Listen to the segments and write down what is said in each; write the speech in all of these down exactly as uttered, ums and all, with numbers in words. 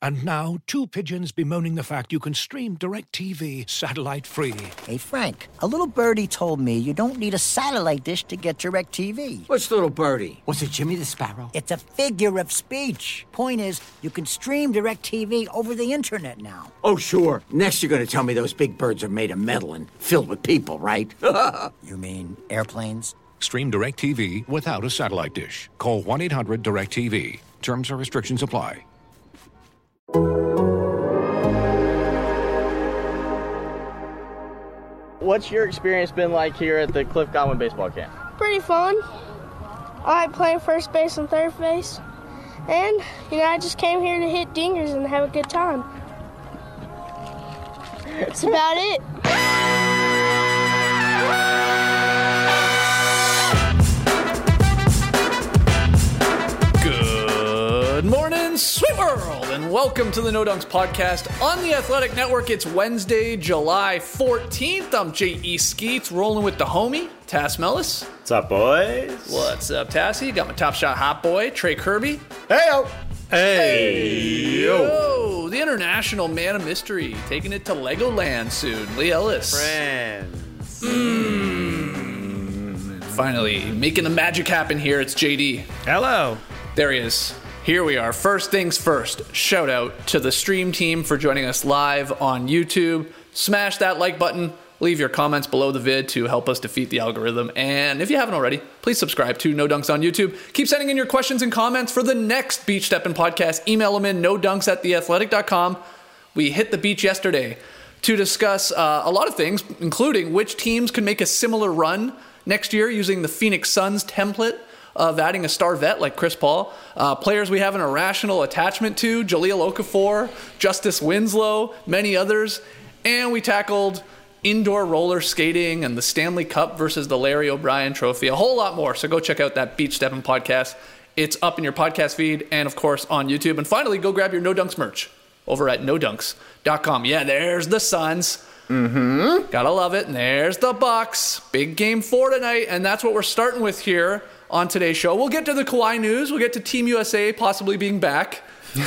And now, two pigeons bemoaning the fact you can stream DirecTV satellite-free. Hey, Frank, a little birdie told me you don't need a satellite dish to get DirecTV. What's little birdie? Was it Jimmy the Sparrow? It's a figure of speech. Point is, you can stream DirecTV over the internet now. Oh, sure. Next you're going to tell me those big birds are made of metal and filled with people, right? You mean airplanes? Stream DirecTV without a satellite dish. Call one eight hundred direct T V. Terms and restrictions apply. What's your experience been like here at the Cliff Godwin baseball camp? Pretty fun. I like playing first base and third base. And, you know, I just came here to hit dingers and have a good time. That's about it. Good morning, sweet world, and welcome to the No Dunks podcast on the Athletic Network. It's Wednesday, July fourteenth. I'm J E. Skeets, rolling with the homie, Tass Mellis. What's up, boys? What's up, Tassy? Got my Top Shot hot boy, Trey Kirby. Hey-o. Hey, yo. Yo, the international man of mystery, taking it to Legoland soon, Lee Ellis. Friends. Mm. Finally, making the magic happen here, it's J D. Hello. There he is. Here we are. First things first, shout out to the stream team for joining us live on YouTube. Smash that like button. Leave your comments below the vid to help us defeat the algorithm. And if you haven't already, please subscribe to No Dunks on YouTube. Keep sending in your questions and comments for the next Beach Steppin' podcast. Email them in, nodunks at theathletic dot com. We hit the beach yesterday to discuss uh, a lot of things, including which teams could make a similar run next year using the Phoenix Suns template of adding a star vet like Chris Paul, uh, players we have an irrational attachment to, Jahlil Okafor, Justice Winslow, many others, and we tackled indoor roller skating and the Stanley Cup versus the Larry O'Brien Trophy, a whole lot more. So go check out that Beach Steppin' podcast. It's up in your podcast feed and, of course, on YouTube. And finally, go grab your No Dunks merch over at no dunks dot com. Yeah, there's the Suns. Mm-hmm. Gotta love it. And there's the Bucks. Big game four tonight, and that's what we're starting with here on today's show. We'll get to the Kawhi news. We'll get to Team U S A possibly being back.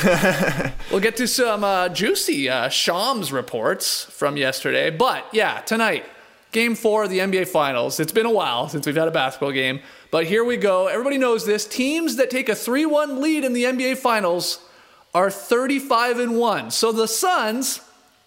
We'll get to some uh, juicy uh, Shams reports from yesterday. But yeah, tonight, game four of the N B A Finals. It's been a while since we've had a basketball game, but here we go. Everybody knows this. Teams that take a three one lead in the N B A Finals are thirty-five and one. So the Suns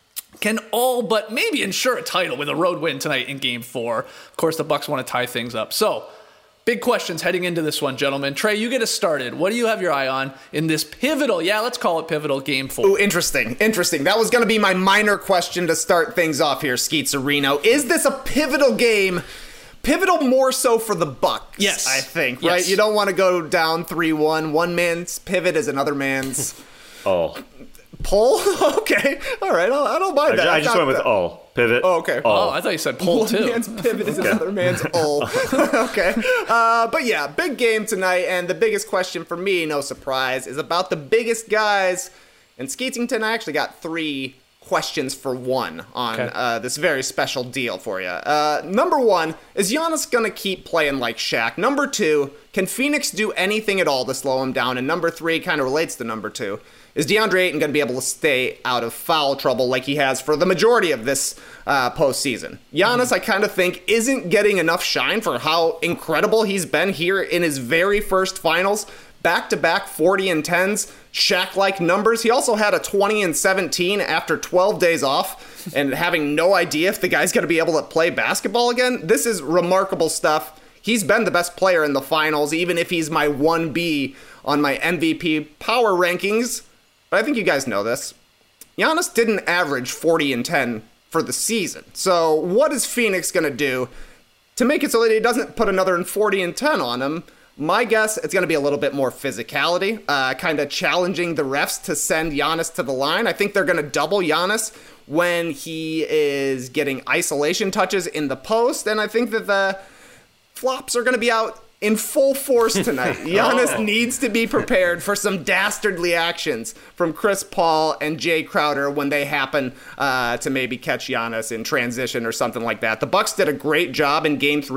can all but maybe ensure a title with a road win tonight in game four. Of course, the Bucks want to tie things up. So big questions heading into this one, gentlemen. Trey, you get us started. What do you have your eye on in this pivotal, yeah, let's call it pivotal, game four? Ooh, interesting, interesting. That was going to be my minor question to start things off here, Skeets Areno. Is this a pivotal game? Pivotal more so for the Bucks, yes. I think, yes. right? You don't want to go down three one. One man's pivot is another man's... Oh. Pull? Okay. All right. I'll, I don't mind I, that. I just went with that. all. Pivot. Oh, okay. Oh, I thought you said pull, One too. One man's pivot is another man's all. Okay. Uh, but yeah, big game tonight. And the biggest question for me, no surprise, is about the biggest guys. And Skeetington, I actually got three questions for one on okay. uh, this very special deal for you. Uh, number one, is Giannis going to keep playing like Shaq? Number two, can Phoenix do anything at all to slow him down? And number three kind of relates to number two. Is DeAndre Ayton going to be able to stay out of foul trouble like he has for the majority of this uh, postseason? Giannis, mm-hmm. I kind of think, isn't getting enough shine for how incredible he's been here in his very first finals. Back-to-back forty and tens, Shaq-like numbers. He also had a twenty and seventeen after twelve days off and having no idea if the guy's going to be able to play basketball again. This is remarkable stuff. He's been the best player in the finals, even if he's my one B on my M V P power rankings. But I think you guys know this. Giannis didn't average forty and ten for the season. So what is Phoenix going to do to make it so that he doesn't put another forty and ten on him? My guess, it's going to be a little bit more physicality, uh, kind of challenging the refs to send Giannis to the line. I think they're going to double Giannis when he is getting isolation touches in the post. And I think that the flops are going to be out in full force tonight. Giannis oh. needs to be prepared for some dastardly actions from Chris Paul and Jay Crowder when they happen uh, to maybe catch Giannis in transition or something like that. The Bucks did a great job in game three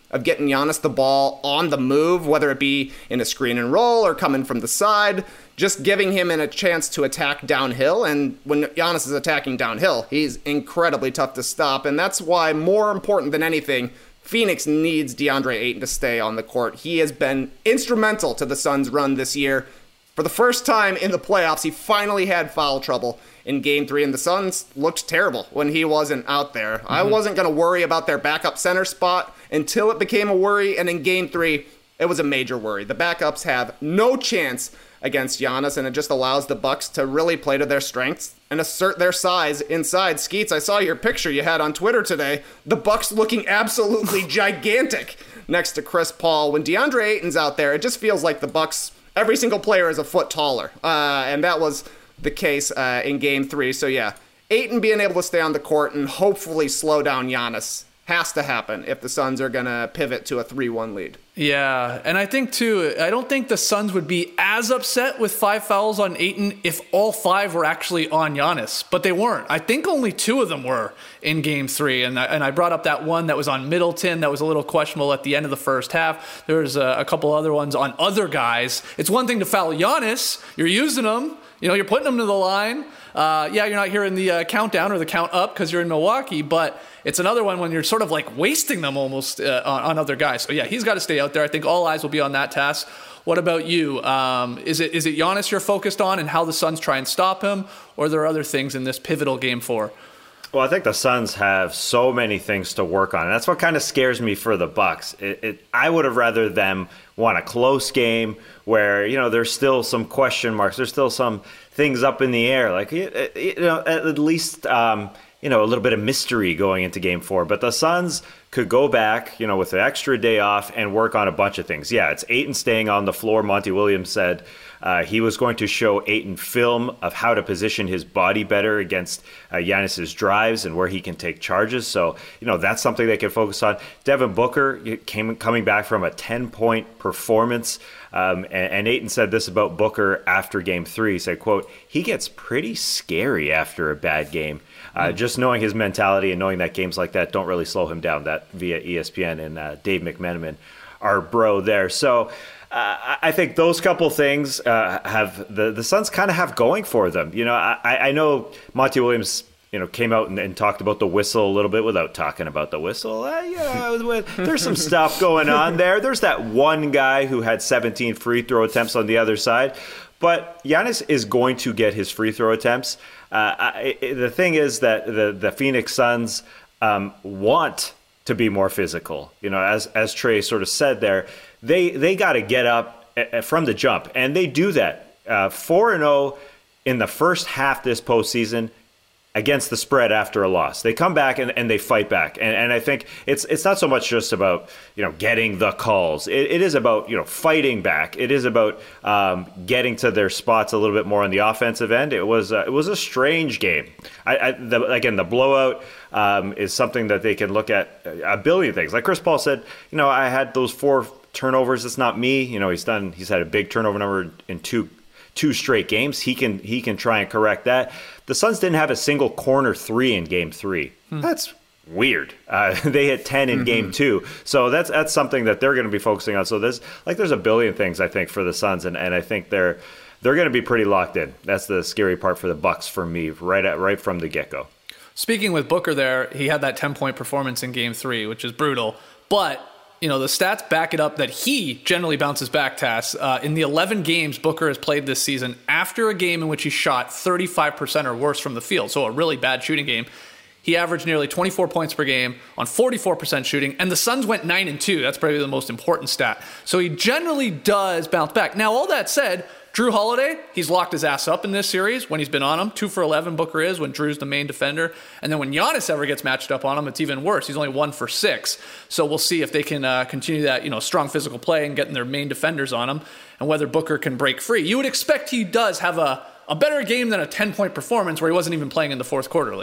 of getting Giannis the ball on the move, whether it be in a screen and roll or coming from the side, just giving him a chance to attack downhill. And when Giannis is attacking downhill, he's incredibly tough to stop. And that's why, more important than anything, Phoenix needs DeAndre Ayton to stay on the court. He has been instrumental to the Suns' run this year. For the first time in the playoffs, he finally had foul trouble in game three, and the Suns looked terrible when he wasn't out there. Mm-hmm. I wasn't going to worry about their backup center spot until it became a worry, and in game three, it was a major worry. The backups have no chance against Giannis, and it just allows the Bucks to really play to their strengths and assert their size inside. Skeets, I saw your picture you had on Twitter today. The Bucks looking absolutely gigantic next to Chris Paul. When DeAndre Ayton's out there, it just feels like the Bucks, every single player is a foot taller, uh, and that was the case uh, in game three. So yeah, Ayton being able to stay on the court and hopefully slow down Giannis has to happen if the Suns are going to pivot to a three one lead. Yeah, and I think, too, I don't think the Suns would be as upset with five fouls on Ayton if all five were actually on Giannis, but they weren't. I think only two of them were in Game three, and I, and I brought up that one that was on Middleton that was a little questionable at the end of the first half. There was a, a couple other ones on other guys. It's one thing to foul Giannis. You're using them. You know, you're putting them to the line. Uh, yeah, you're not hearing the uh, countdown or the count up because you're in Milwaukee, but it's another one when you're sort of like wasting them almost uh, on, on other guys. So yeah, he's got to stay out there. I think all eyes will be on that task. What about you? Um, is it is it Giannis you're focused on and how the Suns try and stop him, or are there other things in this pivotal game four? Well, I think the Suns have so many things to work on, and that's what kind of scares me for the Bucks. It, it, I would have rather them won a close game where, you know, there's still some question marks. There's still some things up in the air. Like, you know, at least, um, you know, a little bit of mystery going into game four. But the Suns could go back, you know, with an extra day off and work on a bunch of things. Yeah, it's Ayton staying on the floor. Monty Williams said uh, he was going to show Ayton film of how to position his body better against uh, Giannis's drives and where he can take charges. So, you know, that's something they can focus on. Devin Booker came coming back from a ten-point performance. Um, and, and Ayton said this about Booker after game three. He said, quote, he gets pretty scary after a bad game. Uh, mm. Just knowing his mentality and knowing that games like that don't really slow him down. That via E S P N and uh, Dave McMenamin, our bro there. So uh, I think those couple things uh, have the, the Suns kind of have going for them. You know, I, I know Monty Williams, you know, came out and, and talked about the whistle a little bit without talking about the whistle. Uh, you know, there's some stuff going on there. There's that one guy who had seventeen free throw attempts on the other side. But Giannis is going to get his free throw attempts. Uh, I, the thing is that the, the Phoenix Suns um, want to be more physical. You know, as as Trey sort of said there, they they got to get up from the jump, and they do that. Uh, four and oh in the first half this postseason against the spread after a loss. They come back and, and they fight back. And, and I think it's it's not so much just about, you know, getting the calls. It, it is about, you know, fighting back. It is about um, getting to their spots a little bit more on the offensive end. It was uh, it was a strange game. I, I the, again, the blowout um, is something that they can look at a billion things. Like Chris Paul said, you know, I had those four turnovers. It's not me. You know, he's done. He's had a big turnover number in two two straight games. He can he can try and correct that. The Suns didn't have a single corner three in game three. Hmm. That's weird. Uh, they hit ten in mm-hmm. game two. So that's that's something that they're going to be focusing on. So there's like there's a billion things I think for the Suns, and, and I think they're they're going to be pretty locked in. That's the scary part for the Bucks for me, right at right from the get-go. Speaking with Booker there, he had that ten-point performance in game three, which is brutal. But you know, the stats back it up that he generally bounces back, Tass. Uh, in the eleven games Booker has played this season, after a game in which he shot thirty-five percent or worse from the field, so a really bad shooting game, he averaged nearly twenty-four points per game on forty-four percent shooting, and the Suns went nine and two. That's probably the most important stat. So he generally does bounce back. Now, all that said, Drew Holiday, he's locked his ass up in this series when he's been on him. Two for eleven, Booker is, when Drew's the main defender. And then when Giannis ever gets matched up on him, it's even worse. He's only one for six. So we'll see if they can uh, continue that, you know, strong physical play and getting their main defenders on him, and whether Booker can break free. You would expect he does have a, a better game than a ten-point performance where he wasn't even playing in the fourth quarter.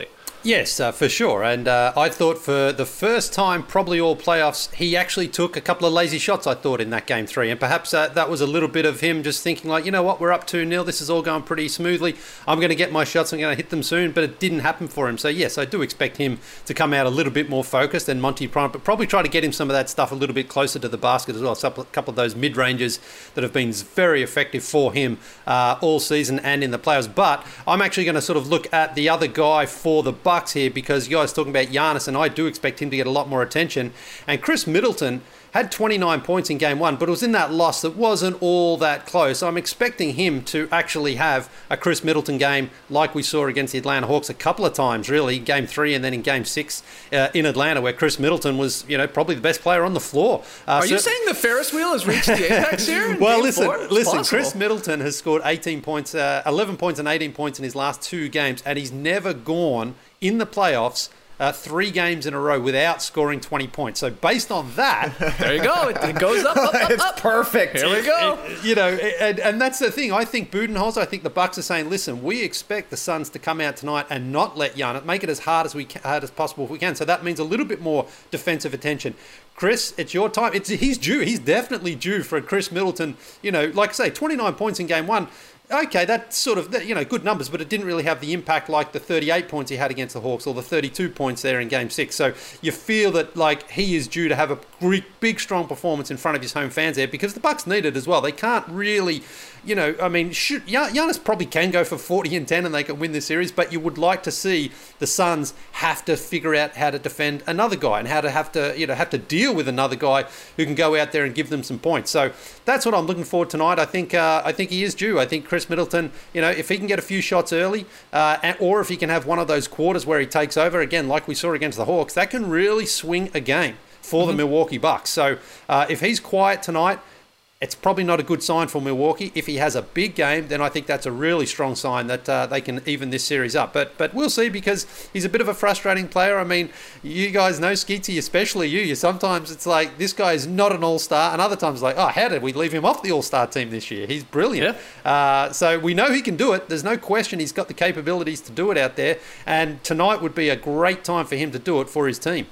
Yes, uh, for sure. And uh, I thought for the first time, probably all playoffs, he actually took a couple of lazy shots, I thought, in that game three. And perhaps uh, that was a little bit of him just thinking like, you know what, we're up two nil. This is all going pretty smoothly. I'm going to get my shots. I'm going to hit them soon. But it didn't happen for him. So, yes, I do expect him to come out a little bit more focused than Monty Prime, but probably try to get him some of that stuff a little bit closer to the basket as well. So a couple of those mid-ranges that have been very effective for him uh, all season and in the playoffs. But I'm actually going to sort of look at the other guy for the Bucks here, because you guys talking about Giannis, and I do expect him to get a lot more attention. And Chris Middleton had twenty-nine points in game one, but it was in that loss that wasn't all that close. I'm expecting him to actually have a Chris Middleton game like we saw against the Atlanta Hawks a couple of times, really, game three and then in game six uh, in Atlanta, where Chris Middleton was, you know, probably the best player on the floor. Uh, Are so- you saying the Ferris wheel has reached the apex here? in well, game listen, four? It's listen. possible. Chris Middleton has scored eighteen points, uh, eleven points and eighteen points in his last two games, and he's never gone in the playoffs Uh, three games in a row without scoring twenty points. So based on that, there you go. It, it goes up, up, up, It's up. perfect. Here we go. It- you know, and, and that's the thing. I think Budenholzer, I think the Bucks are saying, listen, we expect the Suns to come out tonight and not let Giannis, make it as hard as we can, hard as possible if we can. So that means a little bit more defensive attention. Chris, it's your time. It's he's due. He's definitely due for a Chris Middleton. You know, like I say, twenty-nine points in game one. Okay, that's sort of, you know, good numbers, but it didn't really have the impact like the thirty-eight points he had against the Hawks or the thirty-two points there in game six. So you feel that, like, he is due to have a big, big strong performance in front of his home fans there, because the Bucks need it as well. They can't really, you know, I mean, shoot, Giannis probably can go for forty and ten and they can win this series, but you would like to see the Suns have to figure out how to defend another guy and how to have to, you know, have to deal with another guy who can go out there and give them some points. So that's what I'm looking for tonight. I think, uh, I think he is due. I think Chris Middleton, you know, if he can get a few shots early, uh, and, or if he can have one of those quarters where he takes over, again, like we saw against the Hawks, that can really swing a game for mm-hmm. the Milwaukee Bucks. So uh, if he's quiet tonight, it's probably not a good sign for Milwaukee. If he has a big game, then I think that's a really strong sign that uh, they can even this series up. But but we'll see, because he's a bit of a frustrating player. I mean, you guys know, Skeetsy, especially you. You sometimes it's like, this guy is not an all-star, and other times like, oh, how did we leave him off the all-star team this year? He's brilliant. Yeah. Uh, so we know he can do it. There's no question he's got the capabilities to do it out there, and tonight would be a great time for him to do it for his team.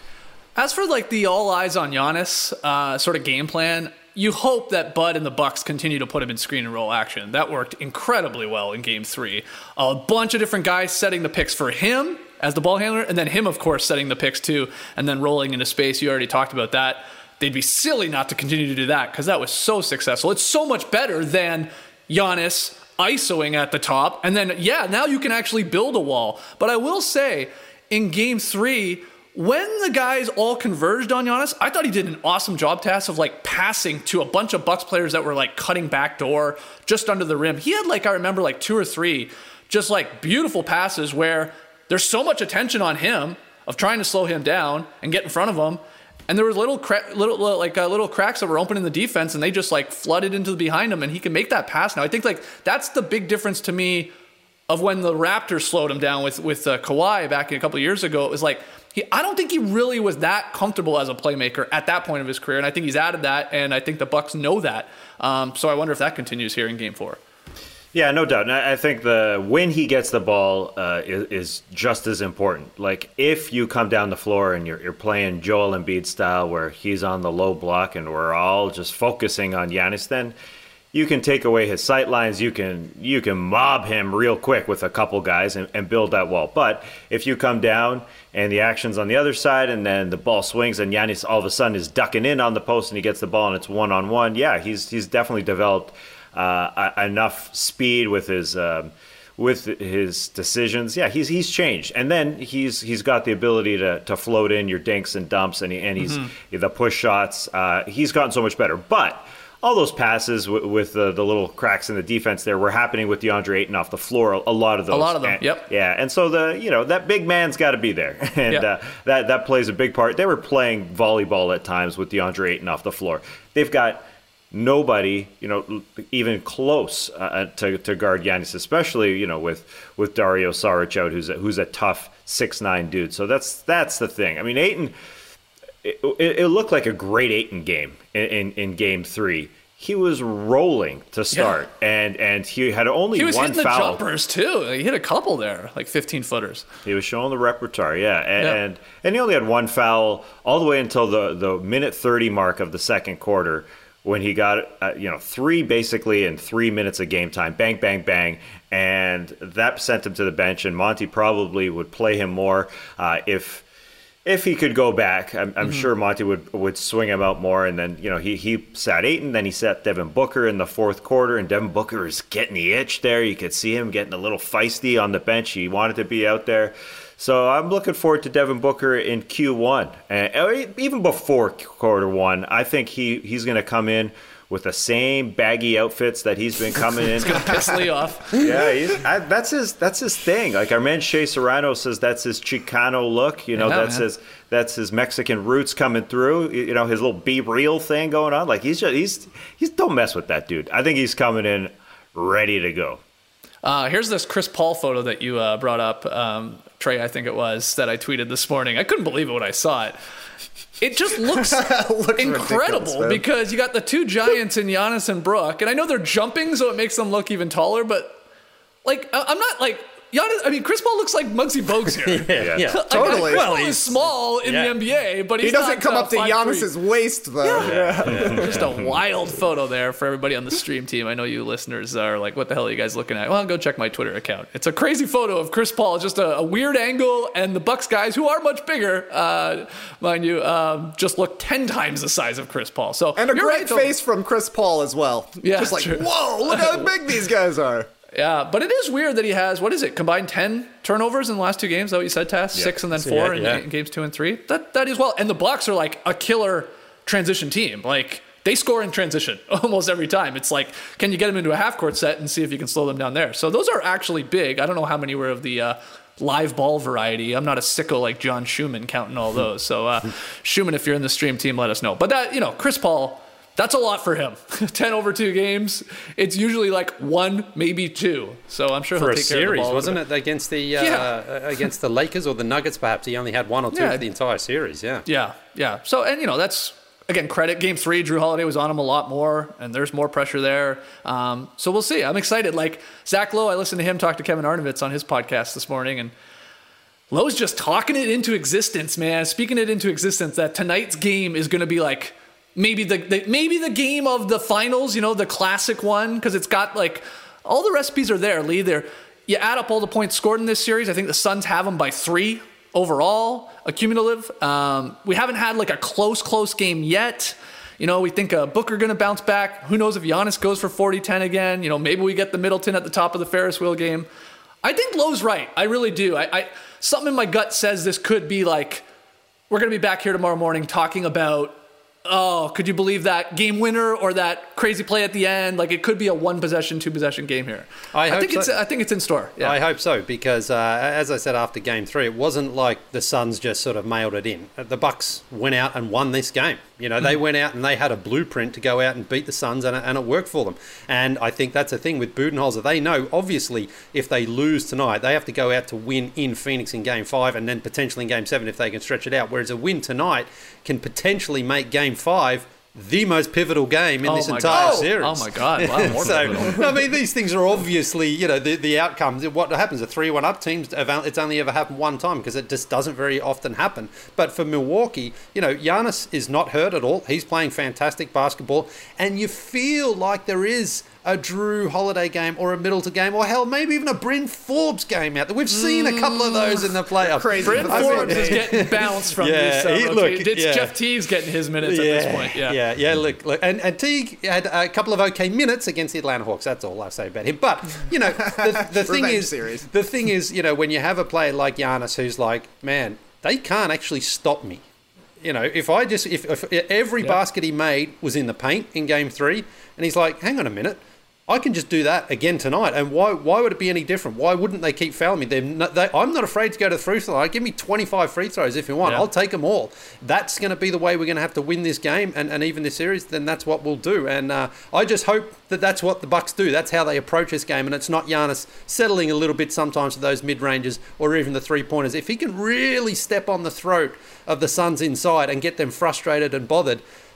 As for like the all eyes on Giannis uh, sort of game plan, you hope that Bud and the Bucks continue to put him in screen and roll action. That worked incredibly well in game three. A bunch of different guys setting the picks for him as the ball handler, and then him, of course, setting the picks too, and then rolling into space. You already talked about that. They'd be silly not to continue to do that, because that was so successful. It's so much better than Giannis ISOing at the top. And then, yeah, now you can actually build a wall. But I will say, in game three, when the guys all converged on Giannis, I thought he did an awesome job, Tass, of like passing to a bunch of Bucks players that were like cutting back door just under the rim. He had like, I remember like two or three just like beautiful passes where there's so much attention on him of trying to slow him down and get in front of him. And there were little, cra- little like uh, little cracks that were open in the defense, and they just like flooded into the behind him, and he can make that pass now. I think like that's the big difference to me of when the Raptors slowed him down with with uh, Kawhi back a couple of years ago. It was like, He, I don't think he really was that comfortable as a playmaker at that point of his career, and I think he's added that, and I think the Bucks know that. Um, so I wonder if that continues here in Game Four. Yeah, no doubt. And I think the when he gets the ball uh, is, is just as important. Like if you come down the floor and you're, you're playing Joel Embiid style, where he's on the low block and we're all just focusing on Giannis, then you can take away his sight lines. You can you can mob him real quick with a couple guys and, and build that wall. But if you come down and the action's on the other side, and then the ball swings and Giannis all of a sudden is ducking in on the post and he gets the ball and it's one on one, yeah, he's he's definitely developed uh, enough speed with his um, with his decisions. Yeah, he's he's changed, and then he's he's got the ability to to float in your dinks and dumps, and he, and he's mm-hmm. the push shots. Uh, he's gotten so much better, but all those passes w- with the, the little cracks in the defense there were happening with DeAndre Ayton off the floor. A lot of those. A lot of them, and, yep. Yeah, and so the you know that big man's got to be there, and yep. uh, that that plays a big part. They were playing volleyball at times with DeAndre Ayton off the floor. They've got nobody, you know, even close uh, to to guard Giannis, especially you know with with Dario Saric out, who's a, who's a tough six nine dude. So that's that's the thing. I mean, Ayton. It, it, it looked like a great Ayton game in, in, in game three. he was rolling to start, yeah. and and he had only he was one hitting foul. The jumpers too. He hit a couple there, like fifteen footers. He was showing the repertoire, yeah, and, yeah. and and he only had one foul all the way until the the minute thirty mark of the second quarter, when he got uh, you know three basically in three minutes of game time, bang bang bang, and that sent him to the bench. And Monty probably would play him more uh, if. If he could go back, I'm, I'm mm-hmm. sure Monty would would swing him out more. And then, you know, he, he sat Ayton, then he sat Devin Booker in the fourth quarter, and Devin Booker is getting the itch there. You could see him getting a little feisty on the bench. He wanted to be out there. So I'm looking forward to Devin Booker in Q one. And even before quarter one, I think he, he's going to come in with the same baggy outfits that he's been coming in. He's gonna piss Lee off. Yeah, he's, I, that's his that's his thing. Like our man Shea Serrano says, that's his Chicano look. You know, yeah, that's man. his that's his Mexican roots coming through. You know, his little Be Real thing going on. Like he's just he's he's don't mess with that dude. I think he's coming in ready to go. Uh, here's this Chris Paul photo that you uh, brought up, um, Trey. I think it was that I tweeted this morning. I couldn't believe it when I saw it. It just looks, looks incredible because you got the two giants in Giannis and Brook, and I know they're jumping, so it makes them look even taller. But like, I'm not like Giannis. I mean, Chris Paul looks like Muggsy Bogues here. yeah, yeah. Like, totally. Well, he's small in yeah. the N B A, but he's he doesn't not, come uh, up to Giannis's waist though. Yeah. Yeah. Just a wild photo there for everybody on the stream team. I know you listeners are like, "What the hell are you guys looking at?" Well, go check my Twitter account. It's a crazy photo of Chris Paul, just a, a weird angle, and the Bucks guys, who are much bigger, uh, mind you, um, just look ten times the size of Chris Paul. So and a great right, face from Chris Paul as well. Yeah, just like, true. whoa, look how big these guys are. Yeah, but it is weird that he has, what is it, combined ten turnovers in the last two games? Is that what you said, Tass? Yeah. Six and then four yeah, yeah. in games two and three? That That is well. And the Bucks are like a killer transition team. Like, they score in transition almost every time. It's like, can you get them into a half-court set and see if you can slow them down there? So those are actually big. I don't know how many were of the uh, live ball variety. I'm not a sicko like John Schumann counting all those. So, uh, Schumann, if you're in the stream team, let us know. But that, you know, Chris Paul... That's a lot for him. ten over two games. It's usually like one, maybe two. So I'm sure for he'll a take series, care of the ball. Wasn't it against the uh, yeah. against the Lakers or the Nuggets? Perhaps he only had one or two yeah. for the entire series. Yeah, yeah, yeah. So and you know that's again credit. Game three, Drew Holiday was on him a lot more, and there's more pressure there. Um, so we'll see. I'm excited. Like Zach Lowe, I listened to him talk to Kevin Arnovitz on his podcast this morning, and Lowe's just talking it into existence, man. Speaking it into existence that tonight's game is going to be like. Maybe the, the maybe the game of the finals, you know, the classic one, because it's got like all the recipes are there, Lee. There, you add up all the points scored in this series. I think the Suns have them by three overall, accumulative. Um, we haven't had like a close, close game yet. You know, we think uh, Booker going to bounce back. Who knows if Giannis goes for forty ten again? You know, maybe we get the Middleton at the top of the Ferris wheel game. I think Lowe's right. I really do. I, I something in my gut says this could be like we're going to be back here tomorrow morning talking about. Oh, could you believe that game winner or that crazy play at the end? Like it could be a one possession, two possession game here. I, I think so. it's I think it's in store. Yeah. I hope so because uh, as I said after game three, it wasn't like the Suns just sort of mailed it in. The Bucks went out and won this game. You know, they mm-hmm. went out and they had a blueprint to go out and beat the Suns, and it, and it worked for them. And I think that's the thing with Budenholzer. They know, obviously, if they lose tonight, they have to go out to win in Phoenix in Game five and then potentially in Game seven if they can stretch it out. Whereas a win tonight can potentially make Game five the most pivotal game in oh this entire God. series. Oh my God! Wow, more so, pivotal. I mean, these things are obviously, you know, the, the outcomes. What happens? A three-one up teams. It's only ever happened one time because it just doesn't very often happen. But for Milwaukee, you know, Giannis is not hurt at all. He's playing fantastic basketball, and you feel like there is a Drew Holiday game or a Middleton game or hell, maybe even a Bryn Forbes game out there. We've seen a couple of those in the playoffs. Crazy. Bryn Forbes is getting bounced from yeah, this. Uh, he, look, it's yeah. Jeff Teague's getting his minutes yeah, at this point. Yeah, yeah, yeah. Look, look, and, and Teague had a couple of okay minutes against the Atlanta Hawks. That's all I say about him. But you know, the, the thing is, series. the thing is, you know, when you have a player like Giannis who's like, man, they can't actually stop me. You know, if I just if, if every yep. basket he made was in the paint in Game Three, and he's like, hang on a minute. I can just do that again tonight, and why why would it be any different? Why wouldn't they keep fouling me? They're not, they, I'm not afraid to go to the free throw line. Give me twenty-five free throws if you want. Yeah. I'll take them all. That's going to be the way we're going to have to win this game and, and even this series. Then that's what we'll do. And uh, I just hope that that's what the Bucks do. That's how they approach this game, and it's not Giannis settling a little bit sometimes for those mid-ranges or even the three-pointers. If he can really step on the throat of the Suns inside and get them frustrated and bothered,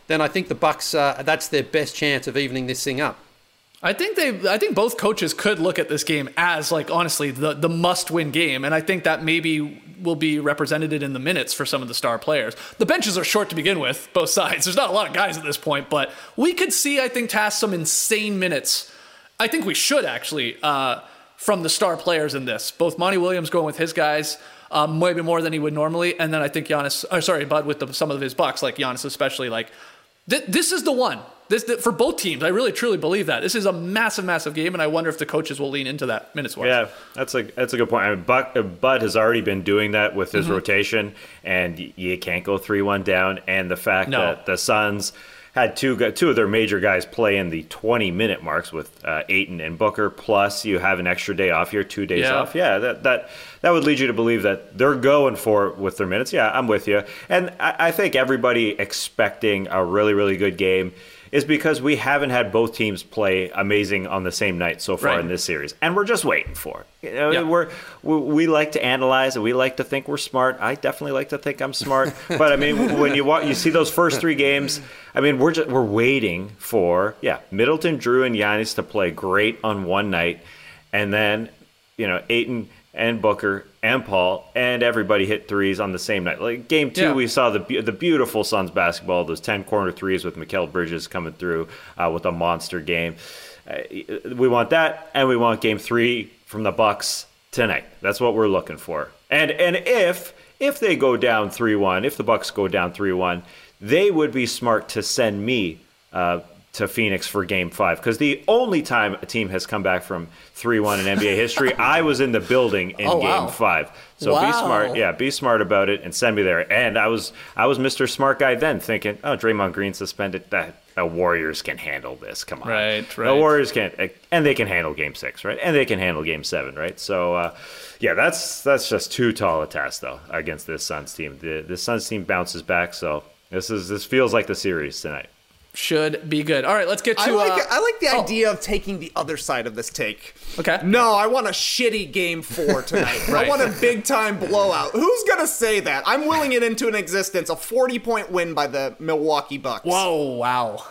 then I think the Bucks, uh, that's their best chance of evening this thing up. I think they. I think both coaches could look at this game as, like, honestly, the the must-win game, and I think that maybe will be represented in the minutes for some of the star players. The benches are short to begin with, both sides. There's not a lot of guys at this point, but we could see, I think, Tass, some insane minutes. I think we should actually uh, from the star players in this. Both Monty Williams going with his guys, um, maybe more than he would normally, and then I think Giannis. Or sorry, Bud with the, some of his Bucks, like Giannis especially, like. This is the one. This for both teams. I really truly believe that this is a massive, massive game, and I wonder if the coaches will lean into that minutes wise. Yeah, that's a that's a good point. I mean, Buck, Bud has already been doing that with his Mm-hmm. rotation, and you can't go three one down. And the fact No. that the Suns had two gu- two of their major guys play in the twenty minute marks with uh, Ayton and Booker. Plus, you have an extra day off here, two days Yeah. off. Yeah, that that that would lead you to believe that they're going for it with their minutes. Yeah, I'm with you. And I, I think everybody expecting a really really good game is because we haven't had both teams play amazing on the same night so far Right. in this series, and we're just waiting for it. You know, Yeah. we're we, we like to analyze and we like to think we're smart. I definitely like to think I'm smart, but I mean, when you wa- you see those first three games, I mean, we're just we're waiting for yeah Middleton, Drew, and Giannis to play great on one night, and then you know Ayton and Booker and Paul and everybody hit threes on the same night. Like game two, Yeah. we saw the be- the beautiful Suns basketball, those ten corner threes with Mikal Bridges coming through uh, with a monster game. Uh, we want that, and we want game three from the Bucks tonight. That's what we're looking for. And and if if they go down three one, if the Bucks go down three one, they would be smart to send me uh, to Phoenix for game five, because the only time a team has come back from three one in N B A history, I was in the building in Oh, game wow. five. So Wow. be smart. Yeah, be smart about it and send me there. And I was I was Mister Smart Guy then, thinking, oh, Draymond Green suspended. That the Warriors can handle this. Come on. Right, The right. Warriors can, and they can handle game six, right? And they can handle game seven, right? So, uh, yeah, that's that's just too tall a task, though, against this Suns team. The, the Suns team bounces back, so this is this feels like the series tonight. Should be good. All right, let's get to. I like uh, I like the oh, idea of taking the other side of this take. Okay. No, I want a shitty game four tonight. I Right. want a big time blowout. Who's gonna say that? I'm willing it into an existence. A forty point win by the Milwaukee Bucks. Whoa! Wow.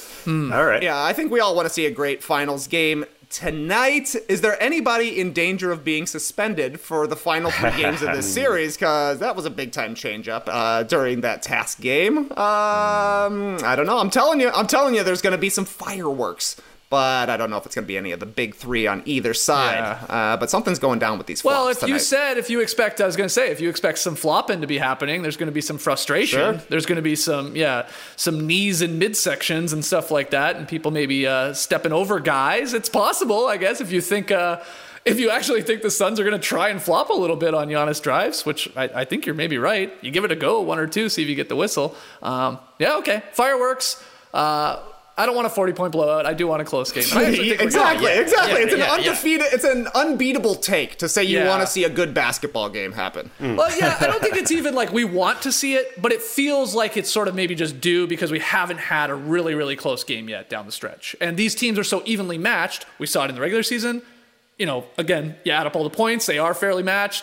All right. Yeah, I think we all want to see a great finals game tonight. Is there anybody in danger of being suspended for the final three games of this series? Because that was a big time change up uh, during that task game. Um, I don't know. I'm telling you, I'm telling you, there's going to be some fireworks. But I don't know if it's going to be any of the big three on either side. Yeah. Uh, but something's going down with these flops Well, if you tonight. said, if you expect, I was going to say, if you expect some flopping to be happening, there's going to be some frustration. Sure. There's going to be some, yeah, some knees and midsections and stuff like that, and people maybe uh, stepping over guys. It's possible, I guess, if you think, uh, if you actually think the Suns are going to try and flop a little bit on Giannis drives, which I, I think you're maybe right. You give it a go, one or two, see if you get the whistle. Um, yeah, okay, fireworks. Uh, I don't want a forty-point blowout. I do want a close game. I actually think we're exactly, gonna- yeah, exactly. yeah, it's an yeah, yeah. undefeated, it's an unbeatable take to say you Yeah. want to see a good basketball game happen. Well, yeah, I don't think it's even like we want to see it, but it feels like it's sort of maybe just due because we haven't had a really, really close game yet down the stretch. And these teams are so evenly matched. We saw it in the regular season. You know, again, you add up all the points, they are fairly matched.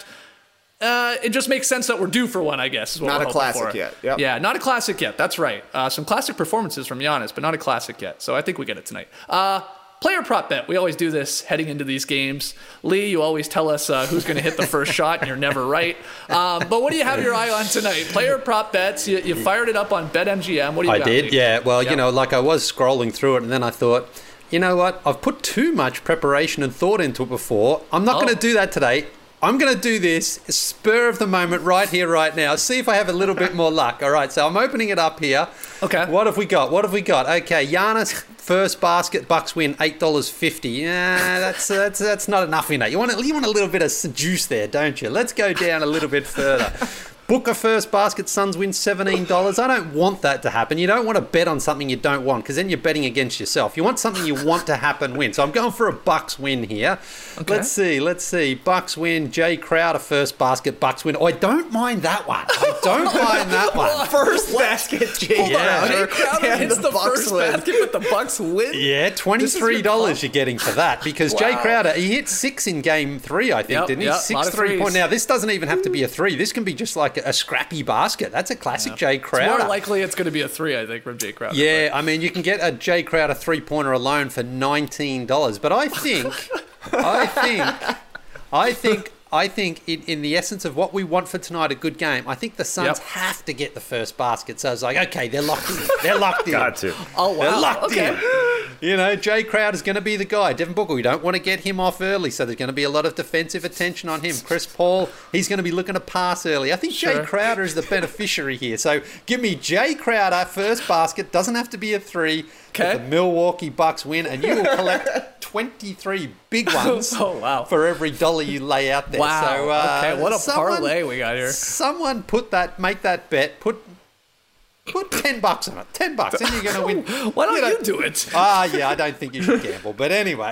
Uh, it just makes sense that we're due for one, I guess. Is what Not we're a hoping classic for. yet. Yep. Yeah, not a classic yet. That's right. Uh, some classic performances from Giannis, but not a classic yet. So I think we get it tonight. Uh, player prop bet. We always do this heading into these games. Lee, you always tell us uh, who's going to hit the first shot, and you're never right. Um, but what do you have your eye on tonight? Player prop bets. You, you fired it up on BetMGM. What do you I got? did, Lee? yeah. Well, Yep. you know, like I was scrolling through it, and then I thought, you know what? I've put too much preparation and thought into it before. I'm not Oh. going to do that today. I'm going to do this spur of the moment right here, right now. See if I have a little bit more luck. All right, so I'm opening it up here. Okay. What have we got? What have we got? Okay, Giannis, first basket, Bucks win eight dollars fifty. Yeah, that's that's that's not enough in that. You want a, you want a little bit of juice there, don't you? Let's go down a little bit further. Booker first basket, Suns win seventeen dollars. I don't want that to happen. You don't want to bet on something you don't want because then you're betting against yourself. You want something you want to happen win. So I'm going for a Bucks win here. Okay. Let's see. Let's see. Bucks win. Jay Crowder first basket, Bucks win. Oh, I don't mind that one. I don't mind that one. First basket, Jay Yeah. Crowder. Jay Crowder and hits the, Bucks first win. basket, but the Bucks win. Yeah, twenty-three dollars you're getting for that because Jay Wow. Crowder, he hit six in game three, I think, Yep, didn't he? yep, Six lot of three threes. point. Now, this doesn't even have to be a three. This can be just like like a scrappy basket. That's a classic yeah. Jay Crowder. It's more likely it's going to be a three, I think, from Jay Crowder. Yeah, but. I mean, you can get a Jay Crowder three-pointer alone for nineteen dollars. But I think, I think, I think, I think in, in the essence of what we want for tonight, a good game, I think the Suns yep. have to get the first basket. So it's like, okay, they're locked in. They're locked in. Got to. Oh, wow. They're locked okay. in. You know, Jay Crowder's going to be the guy. Devin Booker, we don't want to get him off early, so there's going to be a lot of defensive attention on him. Chris Paul, he's going to be looking to pass early. I think sure. Jay Crowder is the beneficiary here. So give me Jay Crowder, first basket. Doesn't have to be a three. Okay. The Milwaukee Bucks win, and you will collect twenty-three big ones oh, wow. for every dollar you lay out there. Wow. So, uh, okay, what a someone, parlay we got here. Someone put that, make that bet, put... Put ten bucks on it. Ten bucks, and you're going to win. Why don't you, know, you do it? Ah, yeah, I don't think you should gamble. But anyway,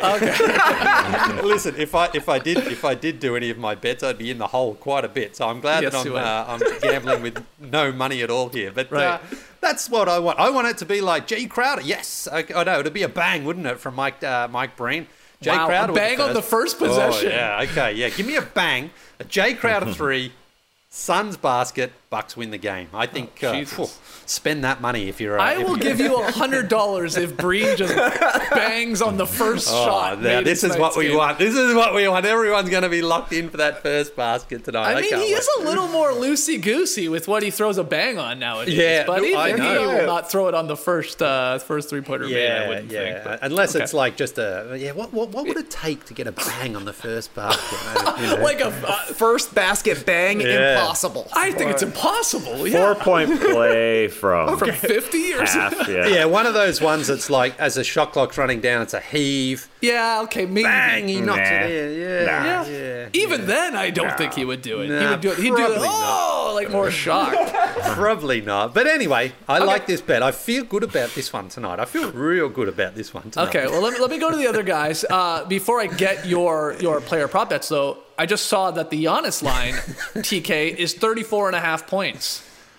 okay. Listen, if I if I did if I did do any of my bets, I'd be in the hole quite a bit. So I'm glad yes, that I'm uh, I'm gambling with no money at all here. But right. uh, that's what I want. I want it to be like Jay Crowder. Yes, I, I know it'd be a bang, wouldn't it, from Mike uh, Mike Breen? Jay wow, Crowder a bang the on the first possession. Oh, yeah, okay, yeah. Give me a bang. A Jay Crowder three. Suns basket, Bucks win the game. I think oh, uh, phew, spend that money if you're. Uh, I will give you a hundred dollars if Breen just bangs on the first oh, shot. Now, this is what we game. want. This is what we want. Everyone's going to be locked in for that first basket tonight. I, I mean, he wait. is a little more loosey goosey with what he throws a bang on nowadays. Yeah, but even I he know. will not throw it on the first uh, first three pointer. Yeah, made, I wouldn't yeah. think. But, Unless okay. it's like just a yeah. What, what what would it take to get a bang on the first basket? You know? Like a uh, first basket bang, Yeah. impossible. I think it's impossible. Yeah. Four point play from from fifty or half. something. Yeah. Yeah, one of those ones that's like as the shot clock's running down, it's a heave. Yeah, okay, maybe. Bang, he knocks Nah. it in. Yeah, Nah. yeah. Yeah. Even yeah. then, I don't No. think he would do it. he Nah, would do it. He'd do it. probably Oh, like more shocked. Probably not. But anyway, I Okay. like this bet. I feel good about this one tonight. I feel real good about this one tonight. Okay, well let me let me go to the other guys. Uh, before I get your your player prop bets, though, I just saw that the Giannis line, T K, is thirty-four and a half points.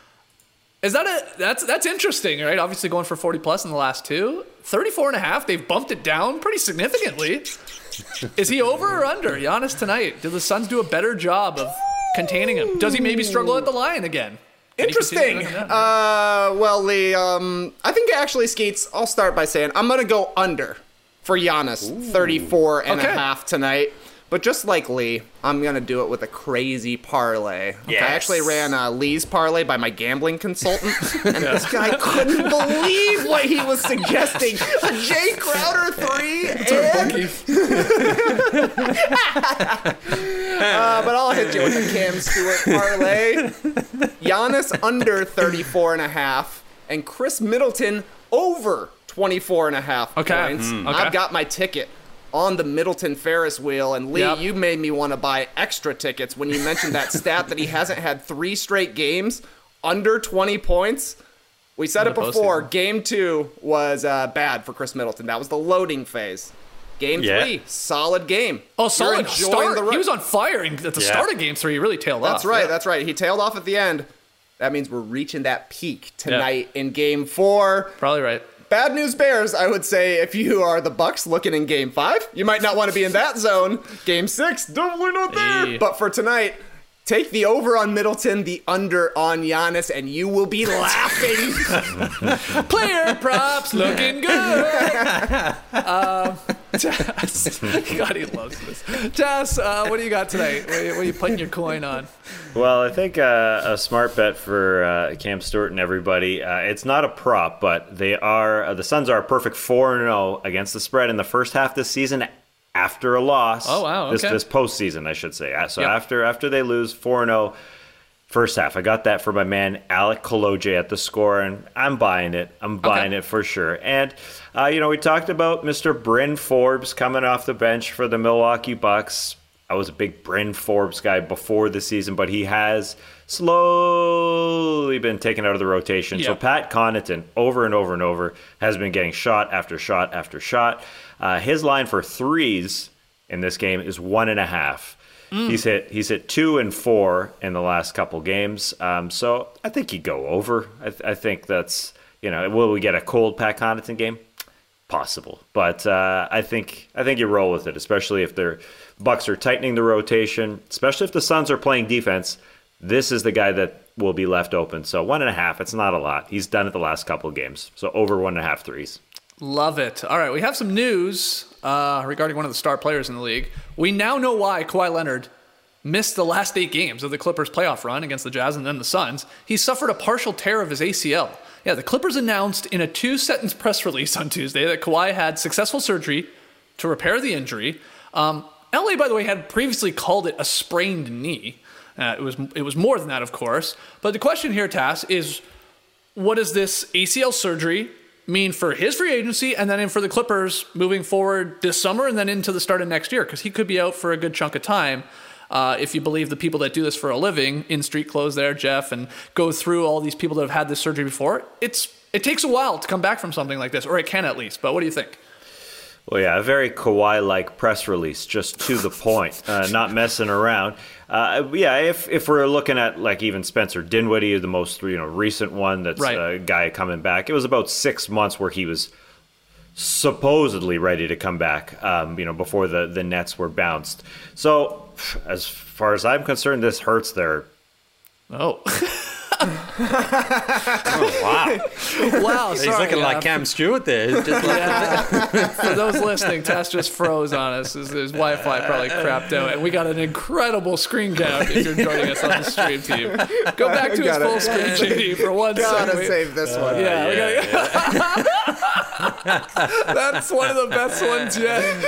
Is that a that's that's interesting, right? Obviously going for forty plus in the last two. thirty-four and a half, they've bumped it down pretty significantly. Is he over or under Giannis tonight? Do the Suns do a better job of containing him? Does he maybe struggle at the line again? Can he Interesting. continue doing that? Uh, well, Lee, um, I think actually, Skeets, I'll start by saying I'm going to go under for Giannis, thirty-four and Okay. a half tonight. But just like Lee, I'm going to do it with a crazy parlay. Okay, Yes. I actually ran uh, Lee's parlay by my gambling consultant, and this guy couldn't believe what he was suggesting. A Jay Crowder three and... uh, but I'll hit you with a Cam Stewart parlay. Giannis under thirty-four and a half, and Chris Middleton over twenty-four and a half Okay. points. Mm, okay. I've got my ticket on the Middleton Ferris wheel, and Lee, Yep. you made me want to buy extra tickets when you mentioned that stat that he hasn't had three straight games under twenty points. We said In it the before. postseason. Game two was uh, bad for Chris Middleton. That was the loading phase. Game Yeah. three, solid game. Oh, You're solid enjoying start. the ru- He was on fire and at the Yeah. start of game three. He really tailed off. That's right. Yeah. That's right. He tailed off at the end. That means we're reaching that peak tonight in game four. Probably right. Bad news bears, I would say, if you are the Bucks looking in game five, you might not want to be in that zone. Game six, definitely not there. Hey. But for tonight, take the over on Middleton, the under on Giannis, and you will be laughing. Player props looking good. um, Tess, God, he loves this. Tess, uh, what do you got tonight? What are you, what are you putting your coin on? Well, I think uh, a smart bet for uh, Cam Stewart and everybody. Uh, it's not a prop, but they are. Uh, the Suns are a perfect four and zero against the spread in the first half this season after a loss. Oh, wow, This okay. this postseason, I should say. Uh, So Yep. after after they lose four and zero. First half, I got that for my man Alec Koloje at the score, and I'm buying it. I'm buying Okay. it for sure. And uh, you know, we talked about Mister Bryn Forbes coming off the bench for the Milwaukee Bucks. I was a big Bryn Forbes guy before the season, but he has slowly been taken out of the rotation. So Yeah. Pat Connaughton, over and over and over, has been getting shot after shot after shot. Uh, his line for threes in this game is one and a half. Mm. He's hit he's hit two and four in the last couple games. Um, so I think he'd go over. I, th- I think that's, you know, will we get a cold Pat Connaughton game? Possible, but uh, I think I think you roll with it, especially if their Bucks are tightening the rotation, especially if the Suns are playing defense. this is the guy that will be left open. So one and a half, it's not a lot. He's done it the last couple of games. So over one and a half threes. Love it. All right, we have some news uh, regarding one of the star players in the league. We now know why Kawhi Leonard missed the last eight games of the Clippers playoff run against the Jazz and then the Suns. He suffered a partial tear of his A C L. Yeah, the Clippers announced in a two-sentence press release on Tuesday that Kawhi had successful surgery to repair the injury. Um, L A, by the way, had previously called it a sprained knee. Uh, it was it was more than that, of course. But the question here, Tass, is what does this A C L surgery mean for his free agency and then for the Clippers moving forward this summer and then into the start of next year? Because he could be out for a good chunk of time. Uh, if you believe the people that do this for a living in street clothes there, Jeff, and go through all these people that have had this surgery before, it's it takes a while to come back from something like this, or it can at least. But what do you think? Well, yeah, a very Kawhi-like press release, just to the point, uh, not messing around. Uh, yeah, if if we're looking at like even Spencer Dinwiddie, the most you know recent one, that's right. a guy coming back. It was about six months where he was supposedly ready to come back. Um, you know, before the the Nets were bounced. So, as far as I'm concerned, this hurts their. Oh. Oh, wow. Wow, He's sorry, looking uh, like Cam Stewart there. Just like yeah. For those listening, Tess just froze on us. His, his Wi-Fi probably crapped out, and we got an incredible screen count if you're joining us on the stream team. Go back to his full screen, J D, for one Gotta second. save this Uh, one. Yeah, yeah, we gotta, that's one of the best ones yet.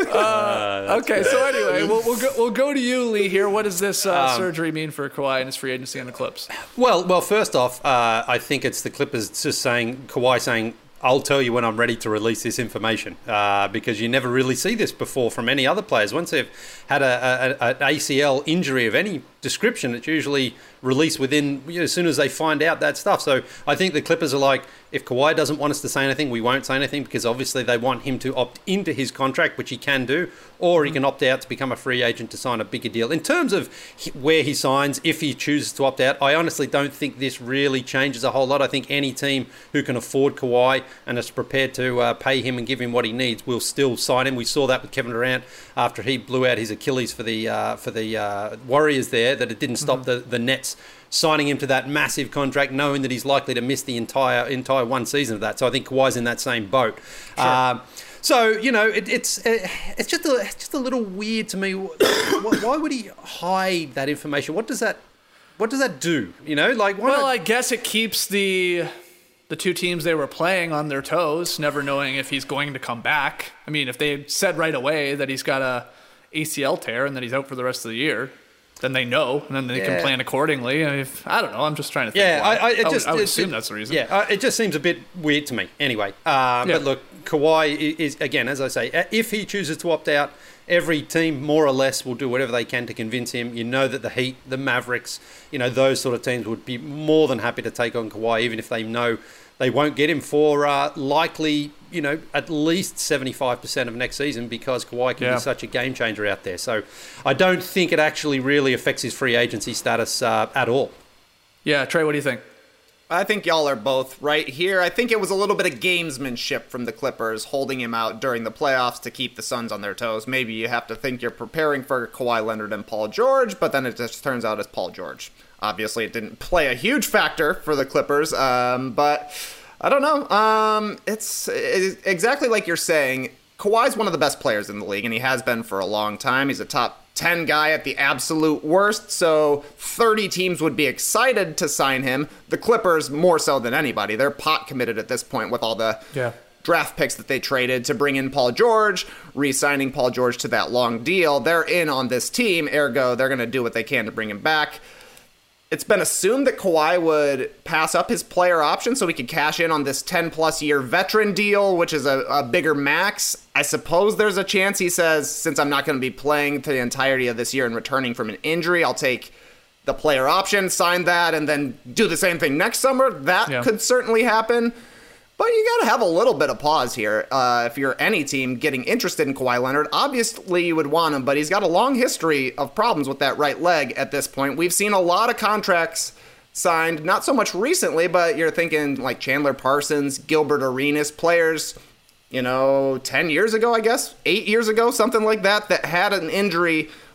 Uh, okay, so anyway, we'll we'll go, we'll go to you, Lee. Here, what does this uh, Um, surgery mean for Kawhi and his free agency on the Clips? Well, well. First off, uh, I think it's the Clippers just saying, Kawhi saying, "I'll tell you when I'm ready to release this information," uh, because you never really see this before from any other players. Once they've had a, a, an A C L injury of any description, it's usually released within you know, as soon as they find out that stuff. So I think the Clippers are like, if Kawhi doesn't want us to say anything, we won't say anything, because obviously they want him to opt into his contract, which he can do, or he can opt out to become a free agent to sign a bigger deal. In terms of where he signs, if he chooses to opt out, I honestly don't think this really changes a whole lot. I think any team who can afford Kawhi and is prepared to uh, pay him and give him what he needs will still sign him. We saw that with Kevin Durant after he blew out his Achilles for the uh, for the uh, Warriors there, that it didn't stop mm-hmm. the, the Nets signing him to that massive contract, knowing that he's likely to miss the entire entire one season of that. So I think Kawhi's in that same boat. Sure. Um, so you know, it, it's it, it's just a, it's just a little weird to me. Why would he hide that information? What does that what does that do? You know, like why well, not- I guess it keeps the the two teams they were playing on their toes, never knowing if he's going to come back. I mean, if they had said right away that he's got a A C L tear and that he's out for the rest of the year, then they know, and then they Yeah. can plan accordingly. I, mean, if, I don't know. I'm just trying to think. Yeah, why. I, I, it I, just would, I would it- assume it- that's the reason. Yeah, uh, it just seems a bit weird to me. Anyway, uh, Yeah. but look, Kawhi i- is again, as I say, uh, if he chooses to opt out, every team more or less will do whatever they can to convince him. You know that the Heat, the Mavericks, you know those sort of teams would be more than happy to take on Kawhi, even if they know they won't get him for uh, likely, you know, at least seventy-five percent of next season, because Kawhi can Yeah. be such a game changer out there. So I don't think it actually really affects his free agency status uh, at all. Yeah, Trey, what do you think? I think y'all are both right here. I think it was a little bit of gamesmanship from the Clippers holding him out during the playoffs to keep the Suns on their toes. Maybe you have to think you're preparing for Kawhi Leonard and Paul George, but then it just turns out it's Paul George. Obviously, it didn't play a huge factor for the Clippers, um, but I don't know. Um, it's, it's exactly like you're saying. Kawhi's one of the best players in the league, and he has been for a long time. He's a top ten guy at the absolute worst, so thirty teams would be excited to sign him. The Clippers, more so than anybody. They're pot committed at this point with all the Yeah. draft picks that they traded to bring in Paul George, re-signing Paul George to that long deal. They're in on this team, ergo they're going to do what they can to bring him back. It's been assumed that Kawhi would pass up his player option so he could cash in on this ten-plus year veteran deal, which is a, a bigger max. I suppose there's a chance he says, since I'm not going to be playing to the entirety of this year and returning from an injury, I'll take the player option, sign that, and then do the same thing next summer. That Yeah. could certainly happen. But you got to have a little bit of pause here. Uh, if you're any team getting interested in Kawhi Leonard, obviously you would want him, but he's got a long history of problems with that right leg at this point. We've seen a lot of contracts signed, not so much recently, but you're thinking like Chandler Parsons, Gilbert Arenas, players, you know, ten years ago, I guess, eight years ago, something like that, that had an injury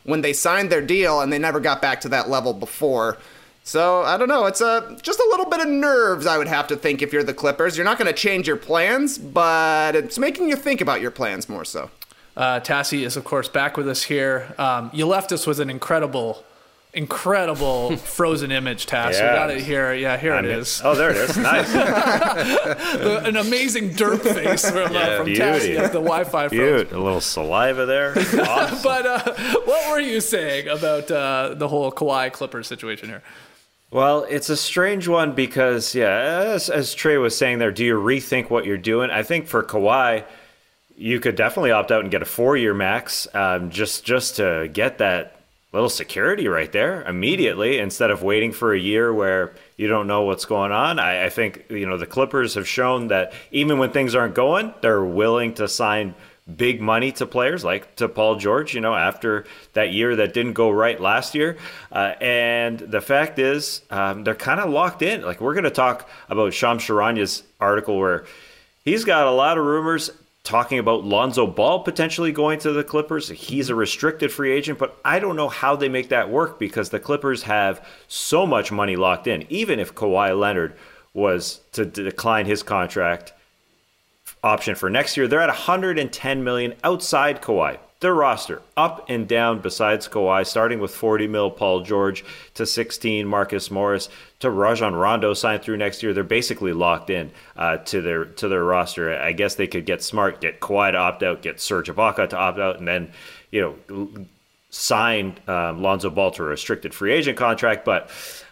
when they signed their deal, and they never got back to that level before. So, I don't know, it's a, just a little bit of nerves, I would have to think, if you're the Clippers. You're not going to change your plans, but it's making you think about your plans more so. Uh, Tassie is, of course, back with us here. Um, you left us with an incredible... Incredible frozen image, Tass. Yeah. We got it here. Yeah, here I'm it is. Oh, there it is. Nice. An amazing derp face from, Yeah, uh, from beauty. Tassie as the Wi-Fi froze. Dude, a little saliva there. Awesome. But uh, what were you saying about uh, the whole Kawhi Clippers situation here? Well, it's a strange one because, yeah, as, as Trey was saying there, do you rethink what you're doing? I think for Kawhi, you could definitely opt out and get a four-year max um, just just to get that little security right there immediately instead of waiting for a year where you don't know what's going on. I, I think, you know, the Clippers have shown that even when things aren't going, they're willing to sign big money to players like to Paul George, you know, after that year that didn't go right last year. Uh, and the fact is, um, they're kind of locked in. Like, we're going to talk about Shams Charanya's article where he's got a lot of rumors talking about Lonzo Ball potentially going to the Clippers. He's a restricted free agent, but I don't know how they make that work because the Clippers have so much money locked in. Even if Kawhi Leonard was to decline his contract option for next year, they're at one hundred ten million dollars outside Kawhi. Their roster up and down besides Kawhi, starting with forty mil Paul George to sixteen Marcus Morris to Rajon Rondo signed through next year. They're basically locked in uh, to their to their roster. I guess they could get smart, get Kawhi to opt out, get Serge Ibaka to opt out, and then, you know, sign um, Lonzo Ball to a restricted free agent contract. But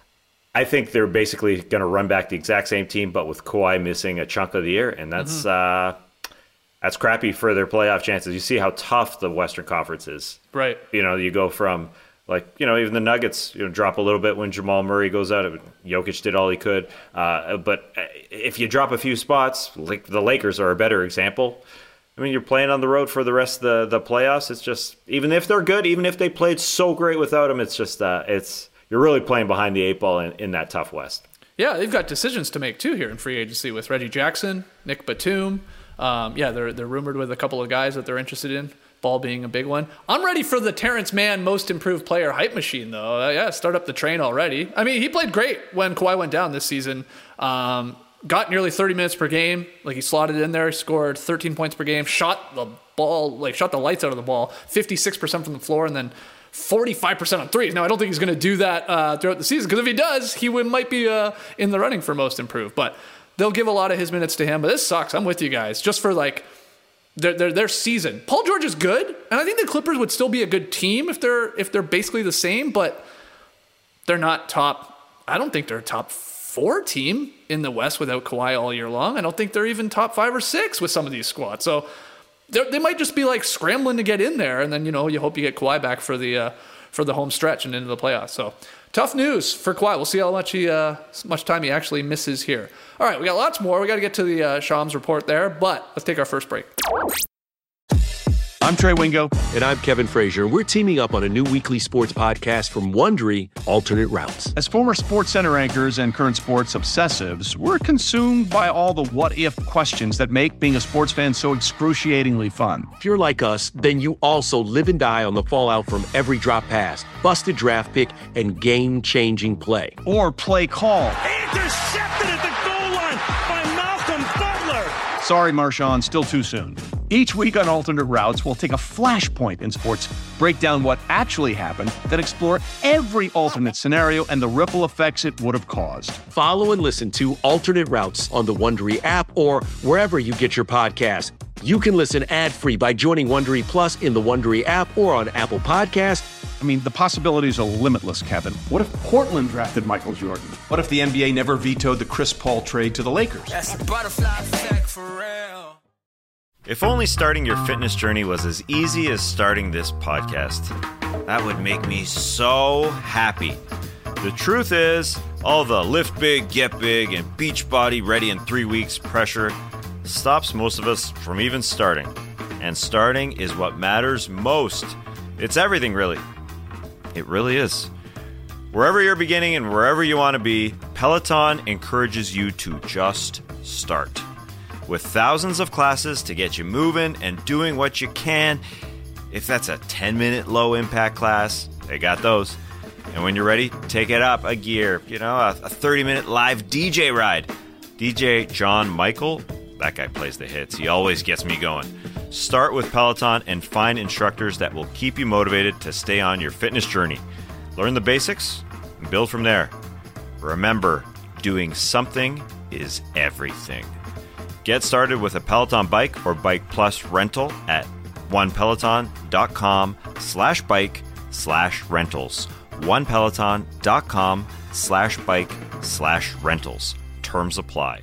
I think they're basically going to run back the exact same team, but with Kawhi missing a chunk of the year, and that's. Mm-hmm. Uh, That's crappy for their playoff chances. You see how tough the Western Conference is. Right. You know, you go from, like, you know, even the Nuggets, you know, drop a little bit when Jamal Murray goes out. Jokic did all he could. Uh, but if you drop a few spots, like the Lakers are a better example. I mean, you're playing on the road for the rest of the, the playoffs. It's just, even if they're good, even if they played so great without him, it's just, uh, it's you're really playing behind the eight ball in, in that tough West. Yeah, they've got decisions to make, too, here in free agency with Reggie Jackson, Nick Batum. Um, yeah, they're they're rumored with a couple of guys that they're interested in, Ball being a big one. I'm ready for the Terrence Mann most improved player hype machine, though. Uh, yeah, start up the train already. I mean, he played great when Kawhi went down this season. Um, got nearly thirty minutes per game. Like, he slotted in there, scored thirteen points per game, shot the ball, like shot the lights out of the ball, fifty-six percent from the floor, and then forty-five percent on threes. Now, I don't think he's going to do that uh, throughout the season, because if he does, he would, might be uh, in the running for most improved. But they'll give a lot of his minutes to him. But this sucks. I'm with you guys. Just for, like, their, their, their season. Paul George is good, and I think the Clippers would still be a good team if they're if they're basically the same, but they're not top. I don't think they're a top four team in the West without Kawhi all year long. I don't think they're even top five or six with some of these squads. So they might just be, like, scrambling to get in there, and then, you know, you hope you get Kawhi back for the uh, for the home stretch and into the playoffs. So tough news for Kawhi. We'll see how much he uh, much time he actually misses here. All right, we got lots more. We got to get to the uh, Shams report there, but let's take our first break. I'm Trey Wingo. And I'm Kevin Frazier. We're teaming up on a new weekly sports podcast from Wondery, Alternate Routes. As former Sports Center anchors and current sports obsessives, we're consumed by all the what-if questions that make being a sports fan so excruciatingly fun. If you're like us, then you also live and die on the fallout from every drop pass, busted draft pick, and game-changing play. Or play call. Intercepted at the goal line by Malcolm Butler. Sorry, Marshawn, still too soon. Each week on Alternate Routes, we'll take a flashpoint in sports, break down what actually happened, then explore every alternate scenario and the ripple effects it would have caused. Follow and listen to Alternate Routes on the Wondery app or wherever you get your podcasts. You can listen ad-free by joining Wondery Plus in the Wondery app or on Apple Podcasts. I mean, the possibilities are limitless, Kevin. What if Portland drafted Michael Jordan? What if the N B A never vetoed the Chris Paul trade to the Lakers? That's the butterfly effect for real. If only starting your fitness journey was as easy as starting this podcast. That would make me so happy. The truth is, all the lift big, get big, and Beachbody ready in three weeks pressure stops most of us from even starting. And starting is what matters most. It's everything, really. It really is. Wherever you're beginning and wherever you want to be, Peloton encourages you to just start. With thousands of classes to get you moving and doing what you can, If that's a ten-minute low-impact class, they got those. And when you're ready, take it up a gear. You know, a thirty-minute live D J ride. D J John Michael, that guy plays the hits. He always gets me going. Start with Peloton and find instructors that will keep you motivated to stay on your fitness journey. Learn the basics and build from there. Remember, doing something is everything. Get started with a Peloton bike or Bike Plus rental at onepeloton.com slash bike slash rentals. onepeloton.com slash bike slash rentals. Terms apply.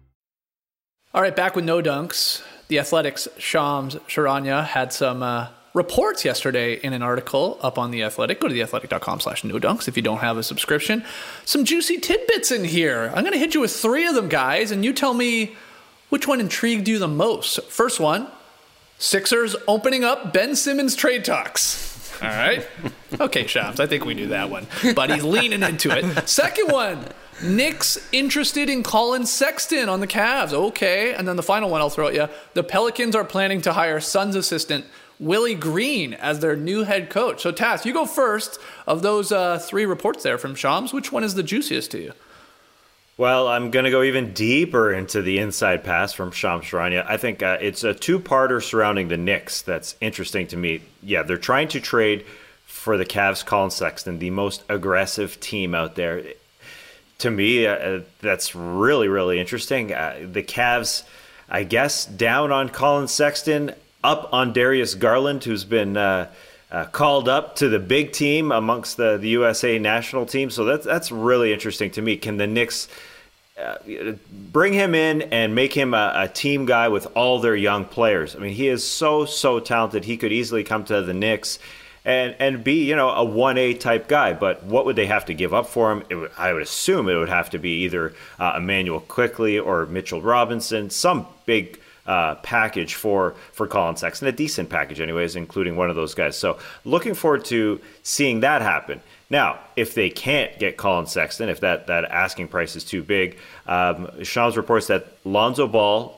All right, back with No Dunks. The Athletic's Shams Charania had some uh, reports yesterday in an article up on The Athletic. Go to theathletic.com slash no dunks if you don't have a subscription. Some juicy tidbits in here. I'm going to hit you with three of them, guys, and you tell me which one intrigued you the most. First one, Sixers opening up Ben Simmons trade talks. All right. Okay, Shams, I think we knew that one, but he's leaning into it. Second one, Knicks interested in Colin Sexton on the Cavs. Okay. And then the final one I'll throw at you. The Pelicans are planning to hire Suns assistant Willie Green as their new head coach. So, Tass, you go first. Of those uh, three reports there from Shams, which one is the juiciest to you? Well, I'm going to go even deeper into the inside pass from Shams Charania. I think uh, it's a two-parter surrounding the Knicks that's interesting to me. Yeah, they're trying to trade for the Cavs' Colin Sexton, the most aggressive team out there. To me, uh, that's really, really interesting. Uh, the Cavs, I guess, down on Colin Sexton, up on Darius Garland, who's been uh, uh, called up to the big team amongst the, the U S A national team. So that's, that's really interesting to me. Can the Knicks uh, bring him in and make him a, a team guy with all their young players? I mean, he is so, so talented. He could easily come to the Knicks and and be, you know, a one A type guy. But what would they have to give up for him? It would, I would assume it would have to be either uh, Emmanuel Quickley or Mitchell Robinson, some big uh, package for, for Colin Sexton, a decent package anyways, including one of those guys. So looking forward to seeing that happen. Now, if they can't get Colin Sexton, if that, that asking price is too big, um, Shams reports that Lonzo Ball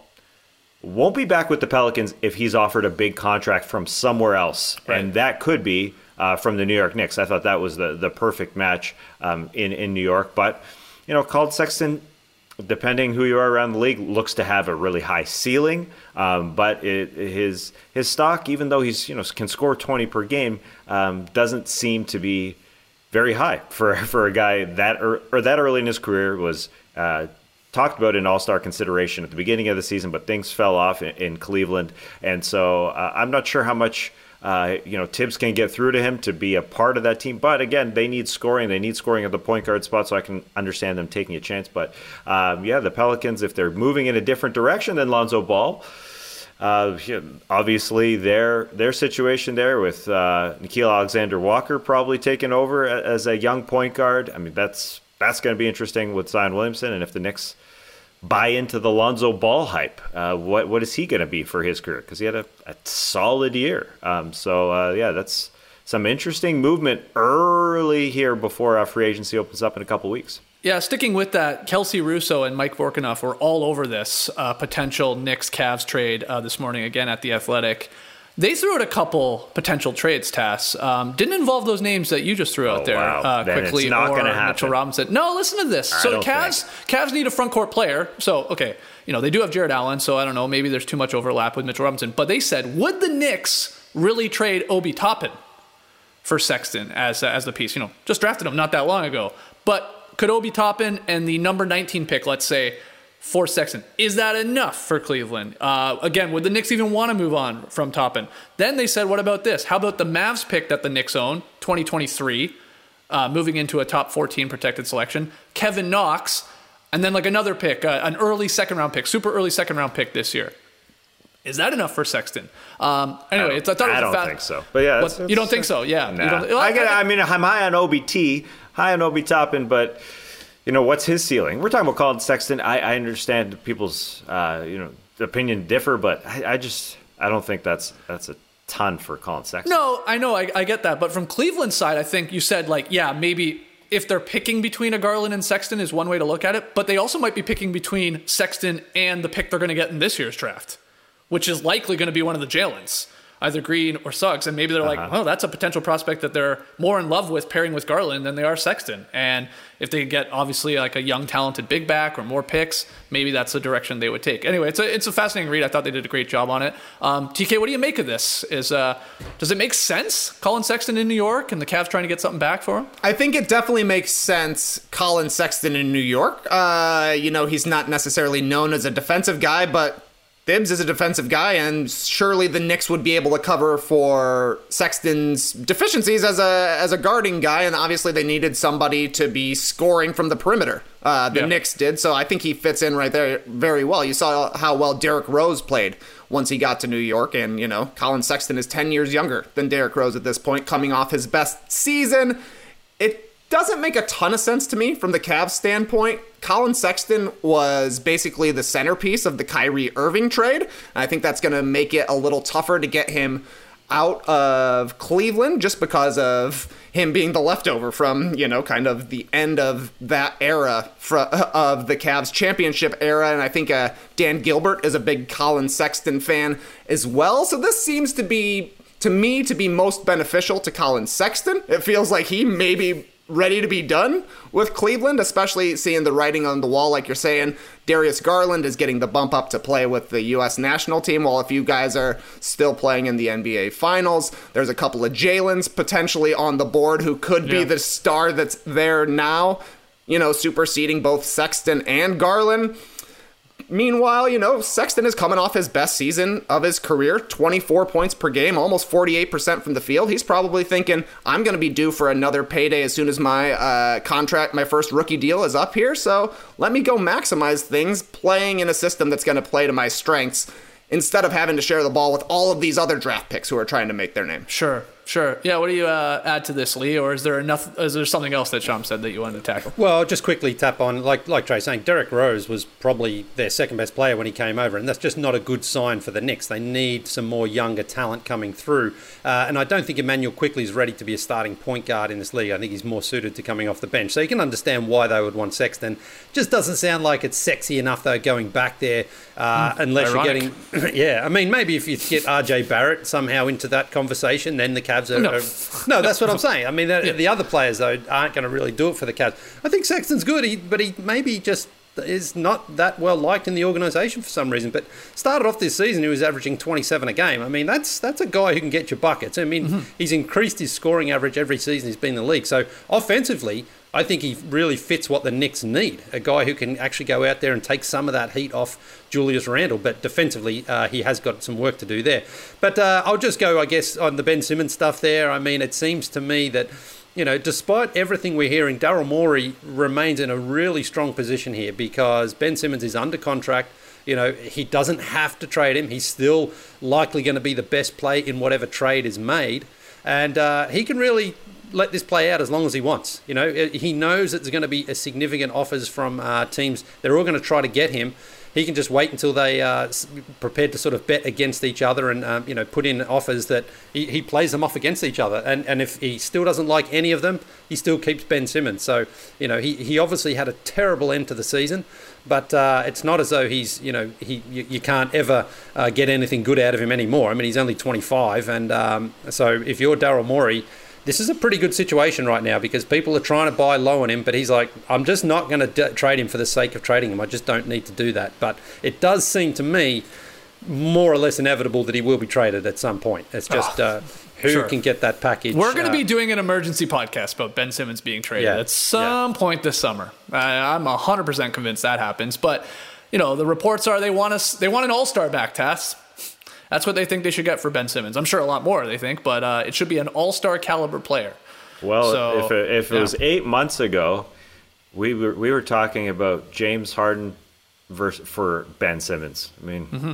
won't be back with the Pelicans if he's offered a big contract from somewhere else. Right. And that could be uh, from the New York Knicks. I thought that was the, the perfect match um, in, in New York. But, you know, Colin Sexton, depending who you are around the league, looks to have a really high ceiling. Um, but it, his his stock, even though he's, you know, can score twenty per game, um, doesn't seem to be very high for, for a guy that, er, or that early in his career. Was uh, talked about in all-star consideration at the beginning of the season, but things fell off in, in Cleveland. And so uh, I'm not sure how much, uh, you know, Tibbs can get through to him to be a part of that team. But again, they need scoring. They need scoring at the point guard spot, so I can understand them taking a chance. But um, yeah, the Pelicans, if they're moving in a different direction than Lonzo Ball, uh, obviously their their situation there with uh, Nickeil Alexander-Walker probably taking over as a young point guard. I mean, that's That's going to be interesting with Zion Williamson. And if the Knicks buy into the Lonzo Ball hype, uh, what what is he going to be for his career? Because he had a, a solid year. Um, so, uh, yeah, that's some interesting movement early here before uh, free agency opens up in a couple weeks. Yeah, sticking with that, Kelsey Russo and Mike Vorkunov were all over this uh, potential Knicks-Cavs trade uh, this morning, again, at The Athletic. They threw out a couple potential trades, Tass. Um, didn't involve those names that you just threw out oh, there wow. uh, quickly or Mitchell Robinson. No, listen to this. I so the Cavs, Cavs need a front court player. So, okay, you know, they do have Jared Allen, so I don't know, maybe there's too much overlap with Mitchell Robinson. But they said, would the Knicks really trade Obi Toppin for Sexton as, uh, as the piece? You know, just drafted him not that long ago. But could Obi Toppin and the number nineteen pick, let's say, for Sexton, is that enough for Cleveland? Uh, again, would the Knicks even want to move on from Toppin? Then they said, what about this? How about the Mavs pick that the Knicks own, twenty twenty-three, uh, moving into a top fourteen protected selection, Kevin Knox, and then like another pick, uh, an early second round pick, super early second round pick this year. Is that enough for Sexton? Um, anyway, I it's, I thought it was I a don't fa- think so. But yeah, what, you don't think so? Yeah. Nah. You don't, well, I, get, I mean, I'm high on O B T, high on Obi Toppin, but you know, what's his ceiling? We're talking about Colin Sexton. I, I understand people's, uh, you know, opinion differ, but I, I just, I don't think that's that's a ton for Colin Sexton. No, I know, I, I get that. But from Cleveland's side, I think you said, like, yeah, maybe if they're picking between a Garland and Sexton is one way to look at it, but they also might be picking between Sexton and the pick they're going to get in this year's draft, which is likely going to be one of the Jalen's. either Green or Suggs, and maybe they're Uh-huh. like, oh, that's a potential prospect that they're more in love with pairing with Garland than they are Sexton. And if they get obviously like a young, talented big back or more picks, maybe that's the direction they would take. Anyway, it's a it's a fascinating read. I thought they did a great job on it. Um, T K, what do you make of this? Is uh, does it make sense? Colin Sexton in New York and the Cavs trying to get something back for him? I think it definitely makes sense. Colin Sexton in New York. Uh, you know, he's not necessarily known as a defensive guy, but Thibs is a defensive guy, and surely the Knicks would be able to cover for Sexton's deficiencies as a as a guarding guy, and obviously they needed somebody to be scoring from the perimeter. Uh, the yeah. Knicks did, so I think he fits in right there very well. You saw how well Derrick Rose played once he got to New York, and, you know, Colin Sexton is ten years younger than Derrick Rose at this point, coming off his best season. It doesn't make a ton of sense to me from the Cavs standpoint. Colin Sexton was basically the centerpiece of the Kyrie Irving trade. I think that's going to make it a little tougher to get him out of Cleveland just because of him being the leftover from, you know, kind of the end of that era of the Cavs championship era. And I think uh, Dan Gilbert is a big Colin Sexton fan as well. So this seems to be, to me, to be most beneficial to Colin Sexton. It feels like he maybe ready to be done with Cleveland, especially seeing the writing on the wall, like you're saying. Darius Garland is getting the bump up to play with the U S national team, while a few guys are still playing in the N B A Finals. There's a couple of Jalens potentially on the board who could be Yeah. the star that's there now, you know, superseding both Sexton and Garland. Meanwhile, you know, Sexton is coming off his best season of his career, twenty-four points per game, almost forty-eight percent from the field. He's probably thinking, I'm going to be due for another payday as soon as my uh, contract, my first rookie deal is up here. So let me go maximize things playing in a system that's going to play to my strengths instead of having to share the ball with all of these other draft picks who are trying to make their name. Sure, sure. Yeah, what do you uh, add to this, Lee? Or is there enough? Is there something else that Sham said that you wanted to tackle? Well, just quickly tap on, like like Trey's saying, Derrick Rose was probably their second best player when he came over, and that's just not a good sign for the Knicks. They need some more younger talent coming through, uh, and I don't think Emmanuel Quickley is ready to be a starting point guard in this league. I think he's more suited to coming off the bench. So you can understand why they would want Sexton. Just doesn't sound like it's sexy enough, though, going back there, uh, mm, unless ironic. you're getting... yeah, I mean, maybe if you get R J Barrett somehow into that conversation, then the Cavs are... No. are No, that's what I'm saying. I mean, the, yeah. the other players, though, aren't going to really do it for the Cavs. I think Sexton's good, he, but he maybe just is not that well liked in the organisation for some reason. But started off this season, he was averaging twenty-seven a game. I mean, that's that's a guy who can get you buckets. I mean, mm-hmm. he's increased his scoring average every season he's been in the league. So offensively, I think he really fits what the Knicks need. A guy who can actually go out there and take some of that heat off Julius Randle. But defensively, uh, he has got some work to do there. But uh, I'll just go, I guess, on the Ben Simmons stuff there. I mean, it seems to me that, you know, despite everything we're hearing, Daryl Morey remains in a really strong position here because Ben Simmons is under contract. You know, he doesn't have to trade him. He's still likely going to be the best play in whatever trade is made. And uh, he can really let this play out as long as he wants. You know, he knows it's going to be a significant offers from uh, teams. They're all going to try to get him. He can just wait until they are prepared to sort of bet against each other and, um, you know, put in offers that he, he plays them off against each other. And and if he still doesn't like any of them, he still keeps Ben Simmons. So, you know, he, he obviously had a terrible end to the season, but uh, it's not as though he's, you know, he you, you can't ever uh, get anything good out of him anymore. I mean, he's only twenty-five. And um, so if you're Daryl Morey, this is a pretty good situation right now because people are trying to buy low on him, but he's like, I'm just not going to d- trade him for the sake of trading him. I just don't need to do that. But it does seem to me more or less inevitable that he will be traded at some point. It's just uh, who sure. can get that package. We're going to uh, be doing an emergency podcast about Ben Simmons being traded yeah, at some yeah. point this summer. I, I'm one hundred percent convinced that happens. But, you know, the reports are they want us, they want an all-star back, Tass. That's what they think they should get for Ben Simmons. I'm sure a lot more, they think, but uh, it should be an all-star caliber player. Well, so, if it, if it yeah. was eight months ago, we were we were talking about James Harden versus for Ben Simmons. I mean, mm-hmm.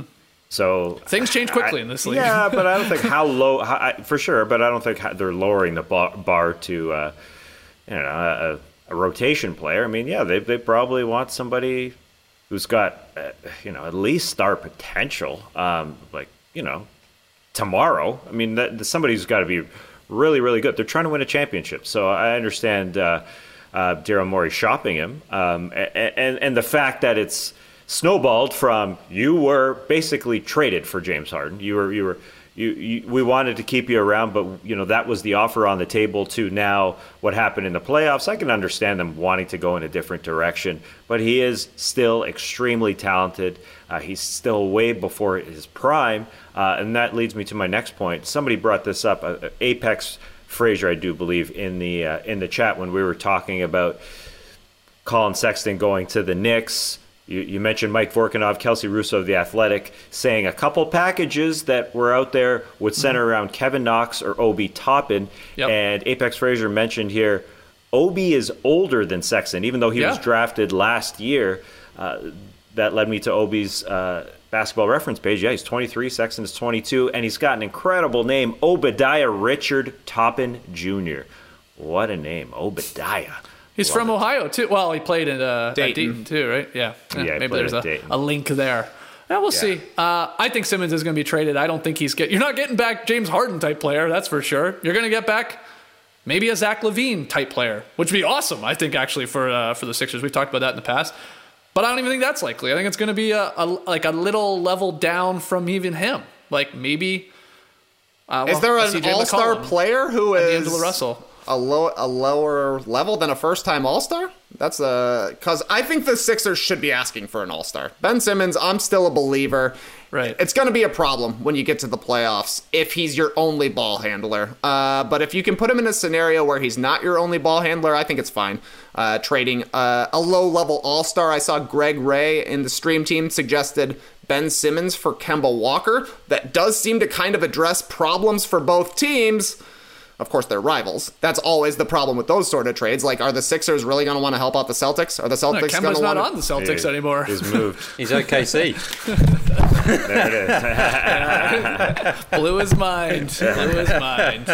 so things change quickly I, in this league. Yeah, but I don't think how low how, I, for sure. But I don't think how, they're lowering the bar, bar to uh, you know a, a rotation player. I mean, yeah, they they probably want somebody who's got uh, you know at least star potential. Um, like. You know, tomorrow. I mean, that, somebody who's got to be really, really good. They're trying to win a championship. So I understand uh, uh, Daryl Morey shopping him. Um, and, and, and the fact that it's snowballed from you were basically traded for James Harden. You were, you were, You, you, we wanted to keep you around, but you know that was the offer on the table. To now, what happened in the playoffs, I can understand them wanting to go in a different direction. But he is still extremely talented. Uh, he's still way before his prime, uh, and that leads me to my next point. Somebody brought this up, uh, Apex Frazier, I do believe, in the uh, in the chat when we were talking about Colin Sexton going to the Knicks. You, you mentioned Mike Vorkunov, Kelsey Russo of The Athletic, saying a couple packages that were out there would center mm-hmm. around Kevin Knox or Obi Toppin. Yep. And Apex Frazier mentioned here, Obi is older than Sexton, even though he yeah. was drafted last year. Uh, that led me to Obi's uh, basketball reference page. Yeah, he's twenty-three, Sexton is twenty-two, and he's got an incredible name, Obadiah Richard Toppin Junior What a name, Obadiah. He's Love from it. Ohio, too. Well, he played in uh, Dayton. Dayton, too, right? Yeah. Yeah, yeah maybe there's a, a link there. Yeah, we'll yeah. see. Uh, I think Simmons is going to be traded. I don't think he's get. You're not getting back James Harden type player, that's for sure. You're going to get back maybe a Zach LaVine type player, which would be awesome, I think, actually, for uh, for the Sixers. We've talked about that in the past. But I don't even think that's likely. I think it's going to be a, a like a little level down from even him. Like maybe. Uh, well, is there an all-star player who is D'Angelo Russell? A low, a lower level than a first-time All-Star? That's a because I think the Sixers should be asking for an All-Star. Ben Simmons, I'm still a believer. Right. It's going to be a problem when you get to the playoffs if he's your only ball handler. Uh, but if you can put him in a scenario where he's not your only ball handler, I think it's fine. Uh, trading uh, a low-level All-Star. I saw Greg Ray in the stream team suggested Ben Simmons for Kemba Walker. That does seem to kind of address problems for both teams. Of course, they're rivals. That's always the problem with those sort of trades. Like, are the Sixers really going to want to help out the Celtics? Are the Celtics no, going to want to... Kemba's not on the Celtics he, anymore. He's moved. He's O K C. There it is. Blew his mind. Blew his mind.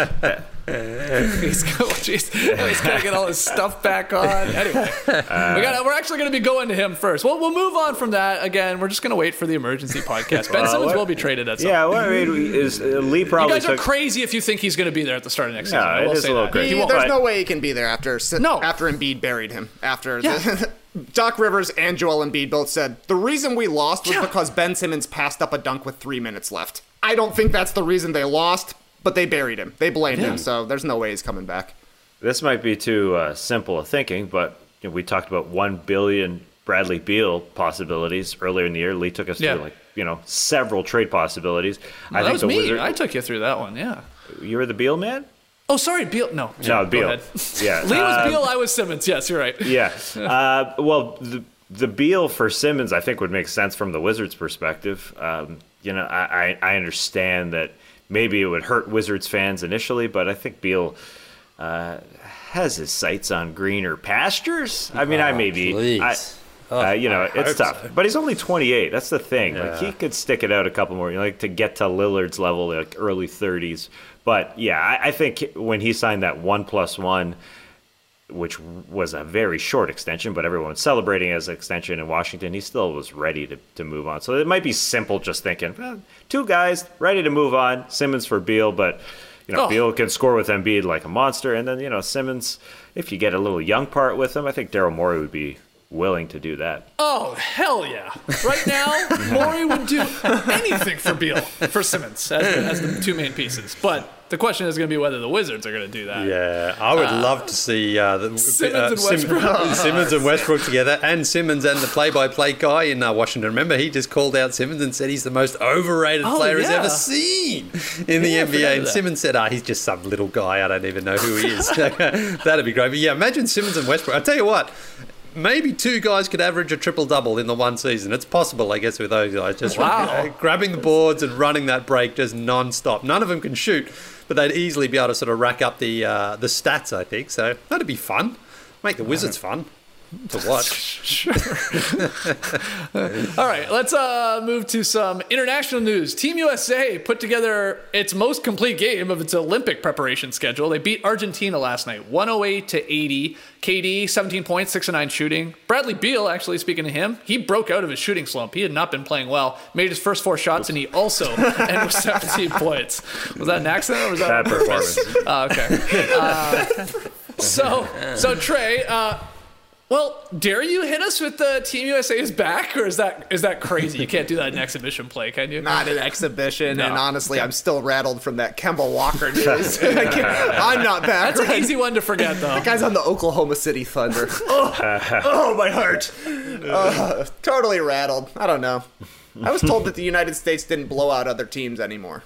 he's got he's got to get all his stuff back on. Anyway, uh, we got we're actually going to be going to him first. Well, we'll move on from that. Again, we're just going to wait for the emergency podcast. Ben uh, Simmons what, will be traded at some yeah, point. Yeah, well, I mean, is uh, Lee probably? You guys took... are crazy if you think he's going to be there at the start of next season. Yeah, it is a little crazy. He, there's no way he can be there after no. after Embiid buried him. After yeah. the, Doc Rivers and Joel Embiid both said the reason we lost was yeah. because Ben Simmons passed up a dunk with three minutes left. I don't think that's the reason they lost. But they buried him. They blamed yeah. him, so there's no way he's coming back. This might be too uh, simple a thinking, but you know, we talked about one billion Bradley Beal possibilities earlier in the year. Lee took us yeah. through like you know several trade possibilities. No, I that think was the me. Wizard... I took you through that one. Yeah. You were the Beal man? Oh, sorry, Beal. No, no, Beal. Yeah, Lee was um, Beal. I was Simmons. Yes, you're right. Yeah. Uh, well, the the Beal for Simmons, I think, would make sense from the Wizards' perspective. Um, you know, I, I I understand that. Maybe it would hurt Wizards fans initially, but I think Beal uh, has his sights on greener pastures. I mean, oh, I maybe, I, oh, uh, you know, I it's tough. So. But he's only twenty-eight. That's the thing. Yeah. Like he could stick it out a couple more, you know, like to get to Lillard's level, like early thirties. But yeah, I, I think when he signed that one plus one, which was a very short extension, but everyone was celebrating as an extension in Washington, he still was ready to, to move on. So it might be simple just thinking, well, two guys ready to move on, Simmons for Beal, but you know, oh. Beal can score with Embiid like a monster, and then, you know, Simmons, if you get a little young part with him, I think Daryl Morey would be willing to do that. Oh, hell yeah. Right now, Morey would do anything for Beal, for Simmons, as, as the two main pieces. But the question is going to be whether the Wizards are going to do that. Yeah, I would uh, love to see uh, the, Simmons, uh, and Westbrook. Sim- Simmons and Westbrook together, and Simmons and the play-by-play guy in uh, Washington. Remember, he just called out Simmons and said he's the most overrated oh, player yeah. he's ever seen in the yeah, N B A. And Simmons said, ah, oh, he's just some little guy. I don't even know who he is. That'd be great. But yeah, imagine Simmons and Westbrook. I'll tell you what, maybe two guys could average a triple-double in the one season. It's possible, I guess, with those guys. Just wow. uh, grabbing the boards and running that break just non-stop. None of them can shoot, but they'd easily be able to sort of rack up the uh, the stats, I think. So that'd be fun. Make the Wizards fun to watch. Sure. All right, let's uh, move to some international news. Team U S A put together its most complete game of its Olympic preparation schedule. They beat Argentina last night, one oh eight to eighty. K D, seventeen points, six of nine shooting. Bradley Beal, actually, speaking of him, he broke out of his shooting slump. He had not been playing well. Made his first four shots, and he also ended with seventeen points. Was that an accident or was that Bad on purpose? Oh, okay. Uh, so, so Trey, uh, Well, dare you hit us with the Team U S A is back, or is that is that crazy? You can't do that in exhibition play, can you? Not an exhibition, No. and honestly, I'm still rattled from that Kemba Walker news. I can't- I'm not back. That's right? an easy one to forget, though. That guy's on the Oklahoma City Thunder. oh, oh, my heart. Uh, totally rattled. I don't know. I was told that the United States didn't blow out other teams anymore.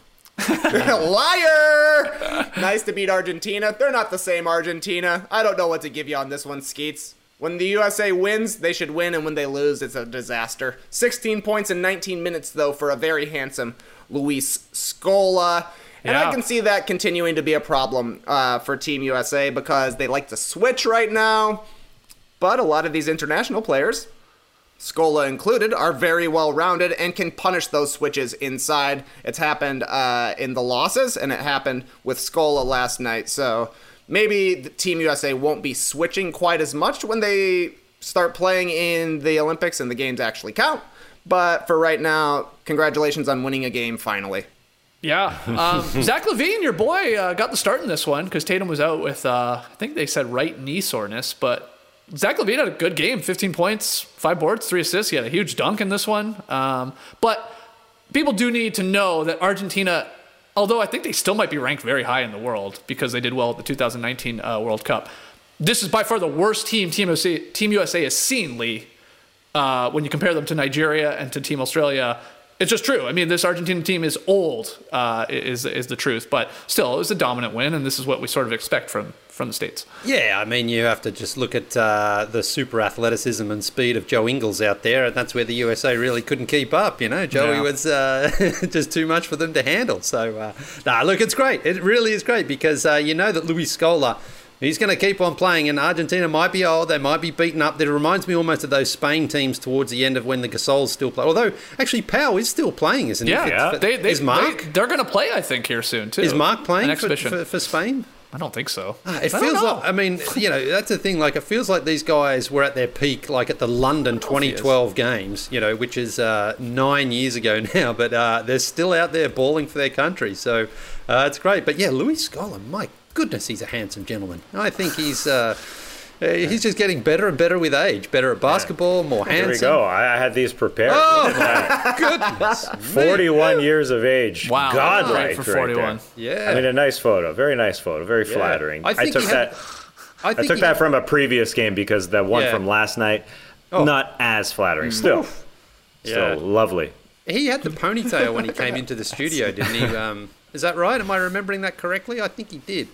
Liar! Nice to beat Argentina. They're not the same Argentina. I don't know what to give you on this one, Skeets. When the U S A wins, they should win, and when they lose, it's a disaster. sixteen points in nineteen minutes, though, for a very handsome Luis Scola. And Yeah. I can see that continuing to be a problem uh, for Team U S A because they like to switch right now. But a lot of these international players, Scola included, are very well-rounded and can punish those switches inside. It's happened uh, in the losses, and it happened with Scola last night. So maybe the Team U S A won't be switching quite as much when they start playing in the Olympics and the games actually count. But for right now, congratulations on winning a game finally. Yeah. Um, Zach LaVine, your boy, uh, got the start in this one because Tatum was out with, uh, I think they said right knee soreness, but Zach LaVine had a good game, fifteen points, five boards, three assists. He had a huge dunk in this one. Um, but people do need to know that Argentina, although I think they still might be ranked very high in the world because they did well at the two thousand nineteen uh, World Cup, this is by far the worst team Team U S A, Team U S A has seen, Lee, uh, when you compare them to Nigeria and to Team Australia. It's just true. I mean, this Argentina team is old, uh, is is the truth. But still, it was a dominant win, and this is what we sort of expect from, from the States. Yeah, I mean, you have to just look at uh, the super athleticism and speed of Joe Ingles out there, and that's where the U S A really couldn't keep up. You know, Joey Yeah. was uh, just too much for them to handle. So, uh, nah, look, it's great. It really is great because uh, you know that Luis Scola, he's going to keep on playing, and Argentina might be old, they might be beaten up. It reminds me almost of those Spain teams towards the end of when the Gasols still play. Although, actually, Pau is still playing, isn't he? Yeah, For- yeah. for- They, they, is Mark? They, they're going to play, I think, here soon, too. Is Mark playing An for, exhibition. for, for Spain? I don't think so. Ah, I it don't feels know. like, I mean, you know, that's the thing. Like, it feels like these guys were at their peak, like at the London twenty twelve games, you know, which is uh, nine years ago now, but uh, they're still out there balling for their country. So uh, it's great. But yeah, Luis Scola, my goodness, he's a handsome gentleman. I think he's uh, he's just getting better and better with age. Better at basketball, more handsome. Here we go. I I had these prepared. Oh, my goodness. forty-one years of age. Wow. Godlike For right forty-one. there. Yeah. I mean, a nice photo. Very nice photo. Very Yeah. flattering. I think took he had- that. I, I think took he that had- from a previous game because the one Yeah. from last night, Oh. not as flattering. Still, still Yeah. lovely. He had the ponytail when he came into the studio, didn't he? Um, is that right? Am I remembering that correctly? I think he did.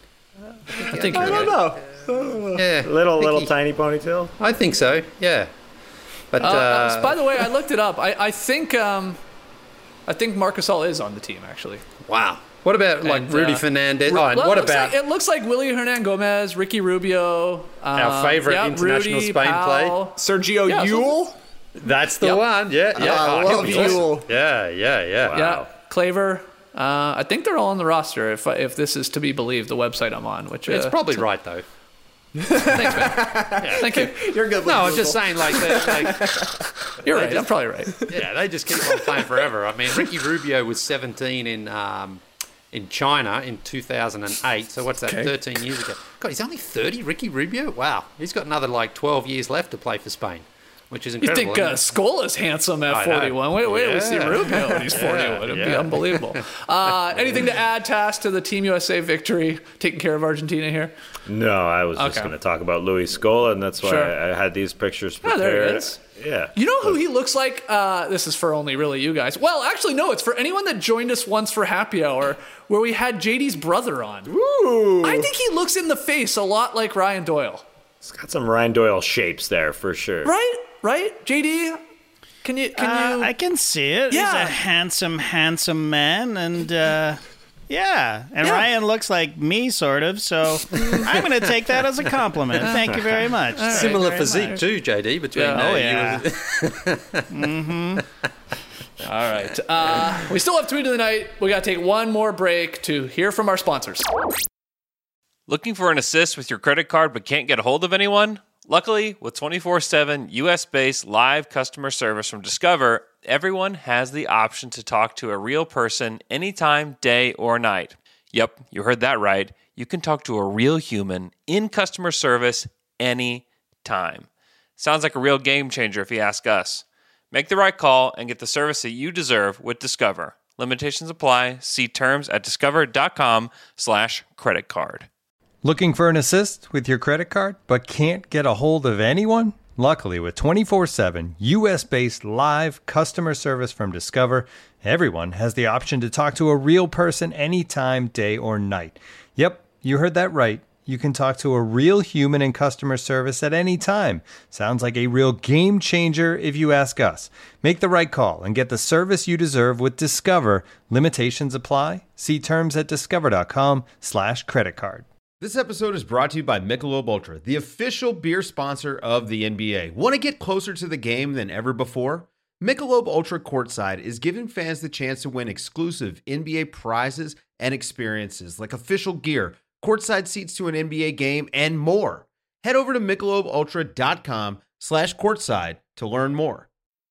I think I you're don't right. know. Yeah. Little, I think little he- tiny ponytail. I think so. Yeah. But Uh, uh, uh, by the way, I looked it up. I, I think um, I think Marc Gasol is on the team, actually. wow. What about like And, Rudy uh, Fernandez? Ru- Oh, and well, what it looks about like, it looks like Willie Hernan Gomez, Ricky Rubio, um, Our favourite yeah, international Rudy, Spain play. Powell. Sergio Yeah, so- Yule? that's the Yep. one? Yeah, yeah. I Oh, he'll love be Yule. awesome. Yeah, yeah, yeah. Yeah, Claver. Uh, I think they're all on the roster, if if this is to be believed, the website I'm on. Which uh, It's probably right though. Thanks, man. Thank you. You're good with No, I'm Google. just saying, like, they're, like You're They right. just- I'm probably right. yeah, they just keep on playing forever. I mean, Ricky Rubio was seventeen in um, in China in two thousand eight. So what's that? Okay. thirteen years ago. God, he's only thirty. Ricky Rubio. Wow, he's got another like twelve years left to play for Spain, which is You incredible. think uh, isn't Scola's handsome at I know. forty-one? Wait, wait, till we see Yeah. Rubio when he's Yeah, forty-one. It'd be yeah. unbelievable. Uh, anything to add, Tass, to the Team U S A victory, taking care of Argentina here? No, I was just Okay. going to talk about Luis Scola, and that's why Sure. I, I had these pictures Oh, prepared. there he is. Yeah. You know who he looks like? Uh, this is for only really you guys. Well, actually, no, it's for anyone that joined us once for happy hour where we had J D's brother on. Ooh. I think he looks in the face a lot like Ryan Doyle. It's got some Ryan Doyle shapes there for sure. Right? Right? J D, can you... Can Uh, you... I can see it. He's Yeah. a handsome, handsome man, and uh, yeah, and Yeah. Ryan looks like me, sort of. So I'm going to take that as a compliment. Thank you very much. Thank you Similar very physique much. too, J D. Between Yeah. uh, Oh, you yeah. and- All right. Uh, we still have tweet of the night. We got to take one more break to hear from our sponsors. Looking for an assist with your credit card but can't get a hold of anyone? Luckily, with twenty-four seven U S-based live customer service from Discover, everyone has the option to talk to a real person anytime, day or night. Yep, you heard that right. You can talk to a real human in customer service anytime. Sounds like a real game changer if you ask us. Make the right call and get the service that you deserve with Discover. Limitations apply. See terms at discover.com slash credit card. Looking for an assist with your credit card but can't get a hold of anyone? Luckily, with twenty-four seven U S-based live customer service from Discover, everyone has the option to talk to a real person anytime, day or night. Yep, you heard that right. You can talk to a real human in customer service at any time. Sounds like a real game changer if you ask us. Make the right call and get the service you deserve with Discover. Limitations apply. See terms at discover.com slash credit card. This episode is brought to you by Michelob Ultra, the official beer sponsor of the N B A. Want to get closer to the game than ever before? Michelob Ultra Courtside is giving fans the chance to win exclusive N B A prizes and experiences like official gear, courtside seats to an N B A game, and more. Head over to michelobultra.com slash courtside to learn more.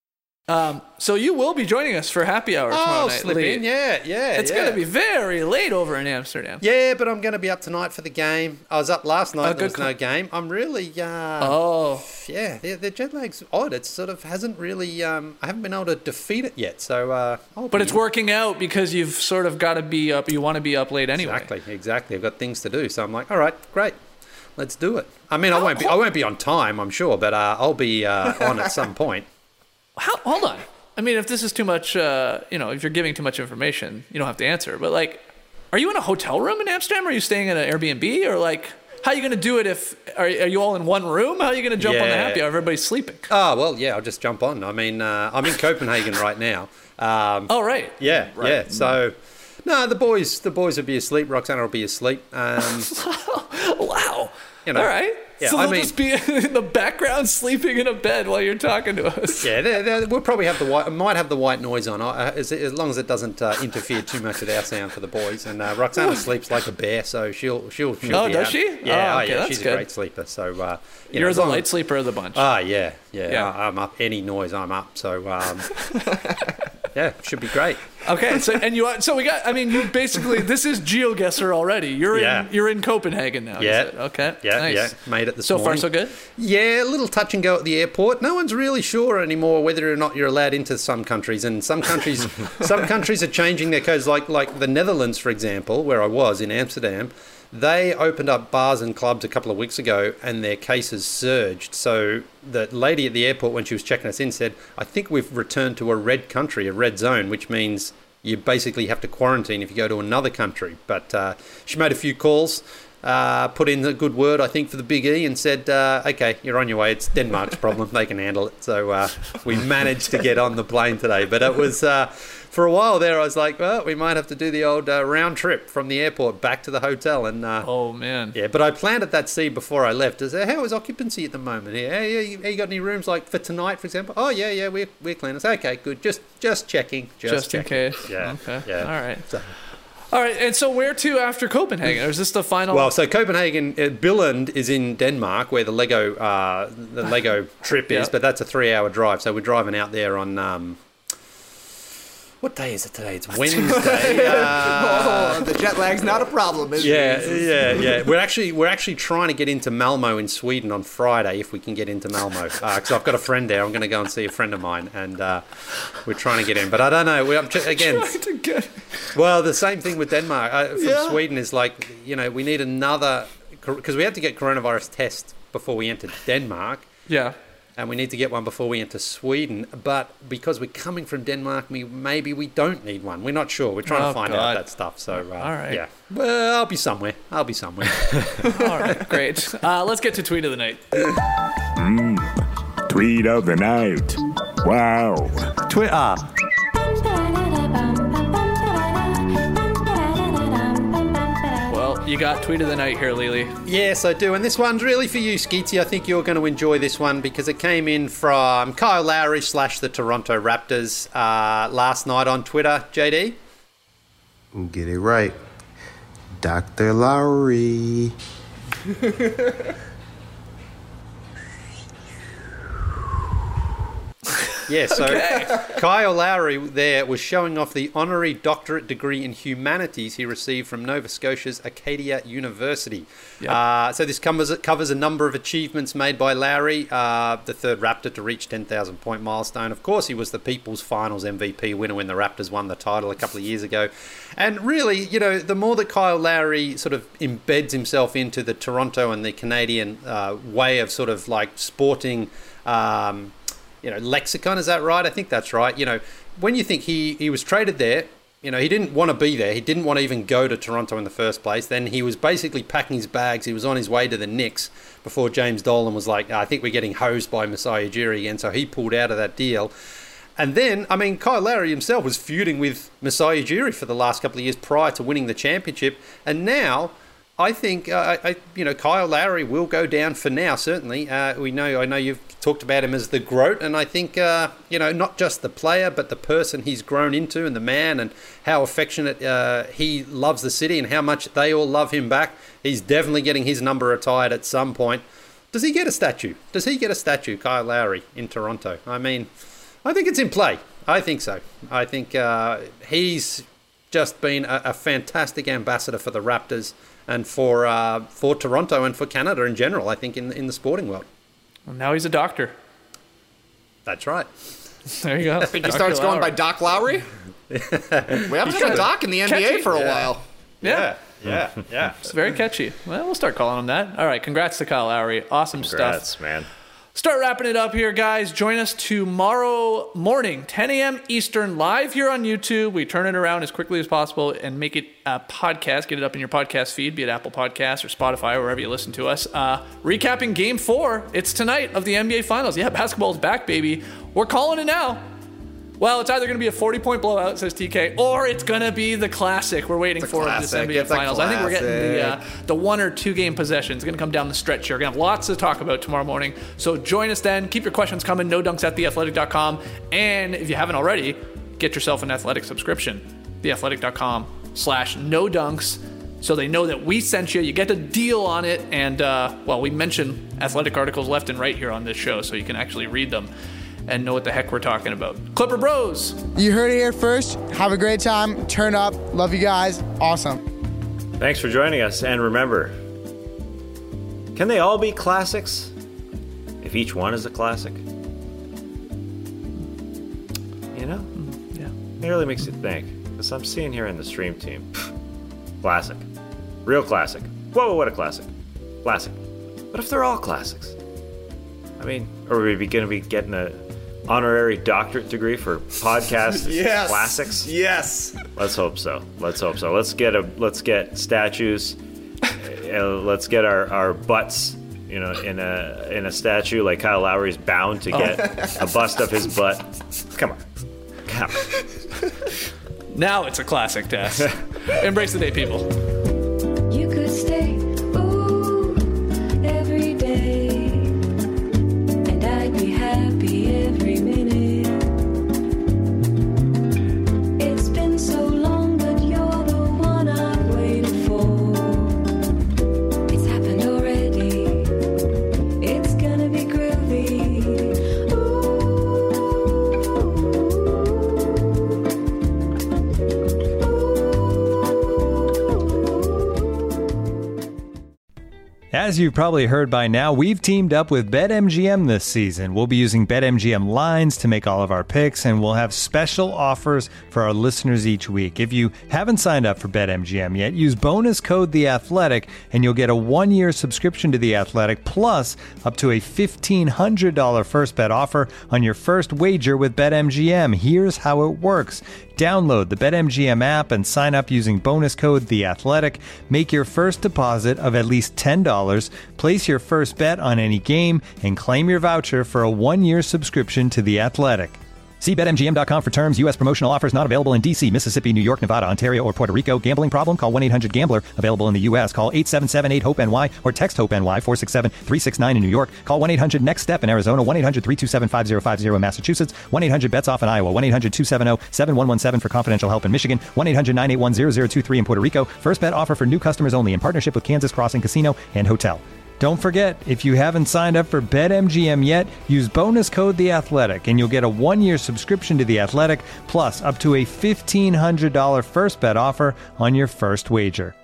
Um, so you will be joining us for happy hour tomorrow Oh, night, slip Lee. in, yeah, yeah. It's yeah. going to be very late over in Amsterdam. Yeah, but I'm going to be up tonight for the game. I was up last night. Oh, there good was call. no game. I'm really. Uh, Oh. Yeah, the, the jet lag's odd. It sort of hasn't really. Um, I haven't been able to defeat it yet. So. Uh, I'll But be- it's working out because you've sort of got to be up. You want to be up late anyway. Exactly, exactly. I've got things to do, so I'm like, all right, great, let's do it. I mean, I won't be. I won't be on time, I'm sure, but uh, I'll be uh, on at some point. How, hold on. I mean, if this is too much, uh, you know, if you're giving too much information, you don't have to answer. But like, are you in a hotel room in Amsterdam? Or are you staying in an Airbnb? Or like, how are you going to do it if, are, are you all in one room? How are you going to jump on the Yeah. happy hour? Everybody's sleeping. Oh well, yeah, I'll just jump on. I mean, uh, I'm in Copenhagen right now. Um, oh right. Yeah, Right. yeah. So, no, the boys, the boys will be asleep. Roxana will be asleep. Um, wow. You know, all right. Yeah, so I they'll mean- just be in the background sleeping in a bed while you're talking to us. Yeah, they're, they're, we'll probably have the white. Might have the white noise on, uh, as, as long as it doesn't uh, interfere too much with our sound for the boys. And uh, Roxana sleeps like a bear, so she'll she'll. she'll Oh, be does out. she? Yeah, Oh, oh, okay, yeah, that's she's good. a great sleeper. So uh, you You're know, as the long- light sleeper of the bunch. Ah, yeah, yeah, Yeah. I- I'm up. Any noise, I'm up. So um, yeah, should be great. Okay, so and you so we got. I mean, you basically this is GeoGuessr already. You're Yeah. in you're in Copenhagen now. is Yeah. it? Okay. Yeah, Nice. yeah, made it this So far, morning. so good? Yeah, a little touch and go at the airport. No one's really sure anymore whether or not you're allowed into some countries, and some countries, some countries are changing their codes. Like like the Netherlands, for example, where I was in Amsterdam, they opened up bars and clubs a couple of weeks ago, and their cases surged. So the lady at the airport, when she was checking us in, said, "I think we've returned to a red country, a red zone, which means." You basically have to quarantine if you go to another country. But uh, she made a few calls, uh, put in a good word, I think, for the Big E and said, uh, okay, you're on your way. It's Denmark's problem. They can handle it. So uh, we managed to get on the plane today. But it was, uh, for a while there, I was like, well, we might have to do the old uh, round trip from the airport back to the hotel. And uh, oh, man. Yeah, but I planted that seed before I left. I said, how is occupancy at the moment here? Hey, you, you got any rooms like for tonight, for example? Oh, yeah, yeah, we're, we're clean. I said, okay, good. Just just checking. Just, Just in checking. case. Yeah. Okay. Yeah. All right. So- All right. And so where to after Copenhagen? Or is this the final? Well, so Copenhagen, uh, Billund is in Denmark, where the Lego uh, the Lego trip is, Yeah. but that's a three-hour drive. So we're driving out there on um, what day is it today? It's Wednesday. uh, oh, the jet lag's not a problem, is yeah, it? yeah, yeah. We're actually we're actually trying to get into Malmo in Sweden on Friday, if we can get into Malmo, because I've got a friend there. I'm going to go and see a friend of mine, and uh, we're trying to get in. But I don't know. We're ch- again. Trying to get- Well, the same thing with Denmark. Uh, from Yeah. Sweden is like, you know, we need another, because we had to get coronavirus test before we entered Denmark. Yeah. And we need to get one before we enter Sweden. But because we're coming from Denmark, we, maybe we don't need one. We're not sure. We're trying Oh, to find God. out that stuff. So, uh, All right. yeah. Well, I'll be somewhere. I'll be somewhere. All right. Great. Uh, let's get to tweet of the night. Mm, tweet of the night. Wow. Twitter. Well, you got tweet of the night here, Lily. Yes, I do. And this one's really for you, Skeetsy. I think you're going to enjoy this one because it came in from Kyle Lowry slash the Toronto Raptors uh, last night on Twitter. J D? Get it right. Doctor Lowry. Yeah, so Okay. Kyle Lowry there was showing off the honorary doctorate degree in humanities he received from Nova Scotia's Acadia University. Yep. Uh, so this covers, covers a number of achievements made by Lowry, uh, the third Raptor to reach ten thousand point milestone. Of course, he was the People's Finals M V P winner when the Raptors won the title a couple of years ago. And really, you know, the more that Kyle Lowry sort of embeds himself into the Toronto and the Canadian uh, way of sort of like sporting... Um, you know, lexicon, is that right? I think that's right. You know, when you think he, he was traded there, you know, he didn't want to be there. He didn't want to even go to Toronto in the first place. Then he was basically packing his bags. He was on his way to the Knicks before James Dolan was like, I think we're getting hosed by Masai Ujiri again. So he pulled out of that deal. And then, I mean, Kyle Lowry himself was feuding with Masai Ujiri for the last couple of years prior to winning the championship. And now... I think, uh, I, you know, Kyle Lowry will go down for now, certainly. Uh, we know, I know you've talked about him as the GROAT, and I think, uh, you know, not just the player, but the person he's grown into and the man and how affectionate uh, he loves the city and how much they all love him back. He's definitely getting his number retired at some point. Does he get a statue? Does he get a statue, Kyle Lowry, in Toronto? I mean, I think it's in play. I think so. I think uh, he's just been a, a fantastic ambassador for the Raptors and for uh, for Toronto and for Canada in general, I think, in in the sporting world. Well, now he's a doctor. That's right. There you go. I think he starts going by Doc Lowry. We haven't had a Doc in the N B A Catchy. for a Yeah. while. Yeah. Yeah, yeah. It's very catchy. Well, we'll start calling him that. All right, congrats to Kyle Lowry. Awesome Congrats, stuff. man. Start wrapping it up here, guys. Join us tomorrow morning, ten a.m. Eastern, live here on YouTube. We turn it around as quickly as possible and make it a podcast. Get it up in your podcast feed, be it Apple Podcasts or Spotify or wherever you listen to us. Uh, recapping Game four. It's tonight of the N B A Finals. Yeah, basketball's back, baby. We're calling it now. Well, it's either going to be a forty-point blowout, says T K, or it's going to be the classic we're waiting for in this N B A It's a Finals. I think we're getting the uh, classic. the one or two game possession. It's going to come down the stretch here. We're going to have lots to talk about tomorrow morning. So join us then. Keep your questions coming. No dunks at the athletic dot com. And if you haven't already, get yourself an Athletic subscription. the athletic dot com slash no dunks. So they know that we sent you. You get a deal on it. And, uh, well, we mention athletic articles left and right here on this show, so you can actually read them and know what the heck we're talking about. Clipper Bros. You heard it here first. Have a great time. Turn up. Love you guys. Awesome. Thanks for joining us. And remember, can they all be classics if each one is a classic? You know? Yeah. It really makes you think. Because I'm seeing here in the stream team, classic. Real classic. Whoa, what a classic. Classic. What if they're all classics? I mean, are we going to be getting a honorary doctorate degree for podcast Yes. classics? Yes. Let's hope so. Let's hope so. Let's get a let's get statues. uh, let's get our, our butts, you know, in a in a statue like Kyle Lowry's bound to get a bust of his butt. Come on. Come on. Now it's a classic test. Embrace the day, people. You could stay, ooh, every day, and I'd be happy every minute. It's been so long, but you're the one I've waited for. It's happened already. It's gonna be groovy. As you've probably heard by now, we've teamed up with BetMGM this season. We'll be using BetMGM lines to make all of our picks, and we'll have special offers for our listeners each week. If you haven't signed up for BetMGM yet, use bonus code The Athletic, and you'll get a one-year subscription to The Athletic, plus up to a fifteen hundred dollars first bet offer on your first wager with BetMGM. Here's how it works. Download the BetMGM app and sign up using bonus code The Athletic. Make your first deposit of at least ten dollars. Place your first bet on any game and claim your voucher for a one-year subscription to The Athletic. See Bet M G M dot com for terms. U S promotional offers not available in D C, Mississippi, New York, Nevada, Ontario, or Puerto Rico. Gambling problem? Call one eight hundred gambler. Available in the U S. Call eight seven seven eight hope N Y or text HOPE-NY four six seven three six nine in New York. Call one eight hundred next step in Arizona. one eight hundred three two seven five zero five zero in Massachusetts. one eight hundred bets off in Iowa. one eight hundred two seven zero seven one one seven for confidential help in Michigan. one eight hundred nine eight one zero zero two three in Puerto Rico. First bet offer for new customers only in partnership with Kansas Crossing Casino and Hotel. Don't forget, if you haven't signed up for BetMGM yet, use bonus code The Athletic, and you'll get a one-year subscription to The Athletic, plus up to a fifteen hundred dollars first bet offer on your first wager.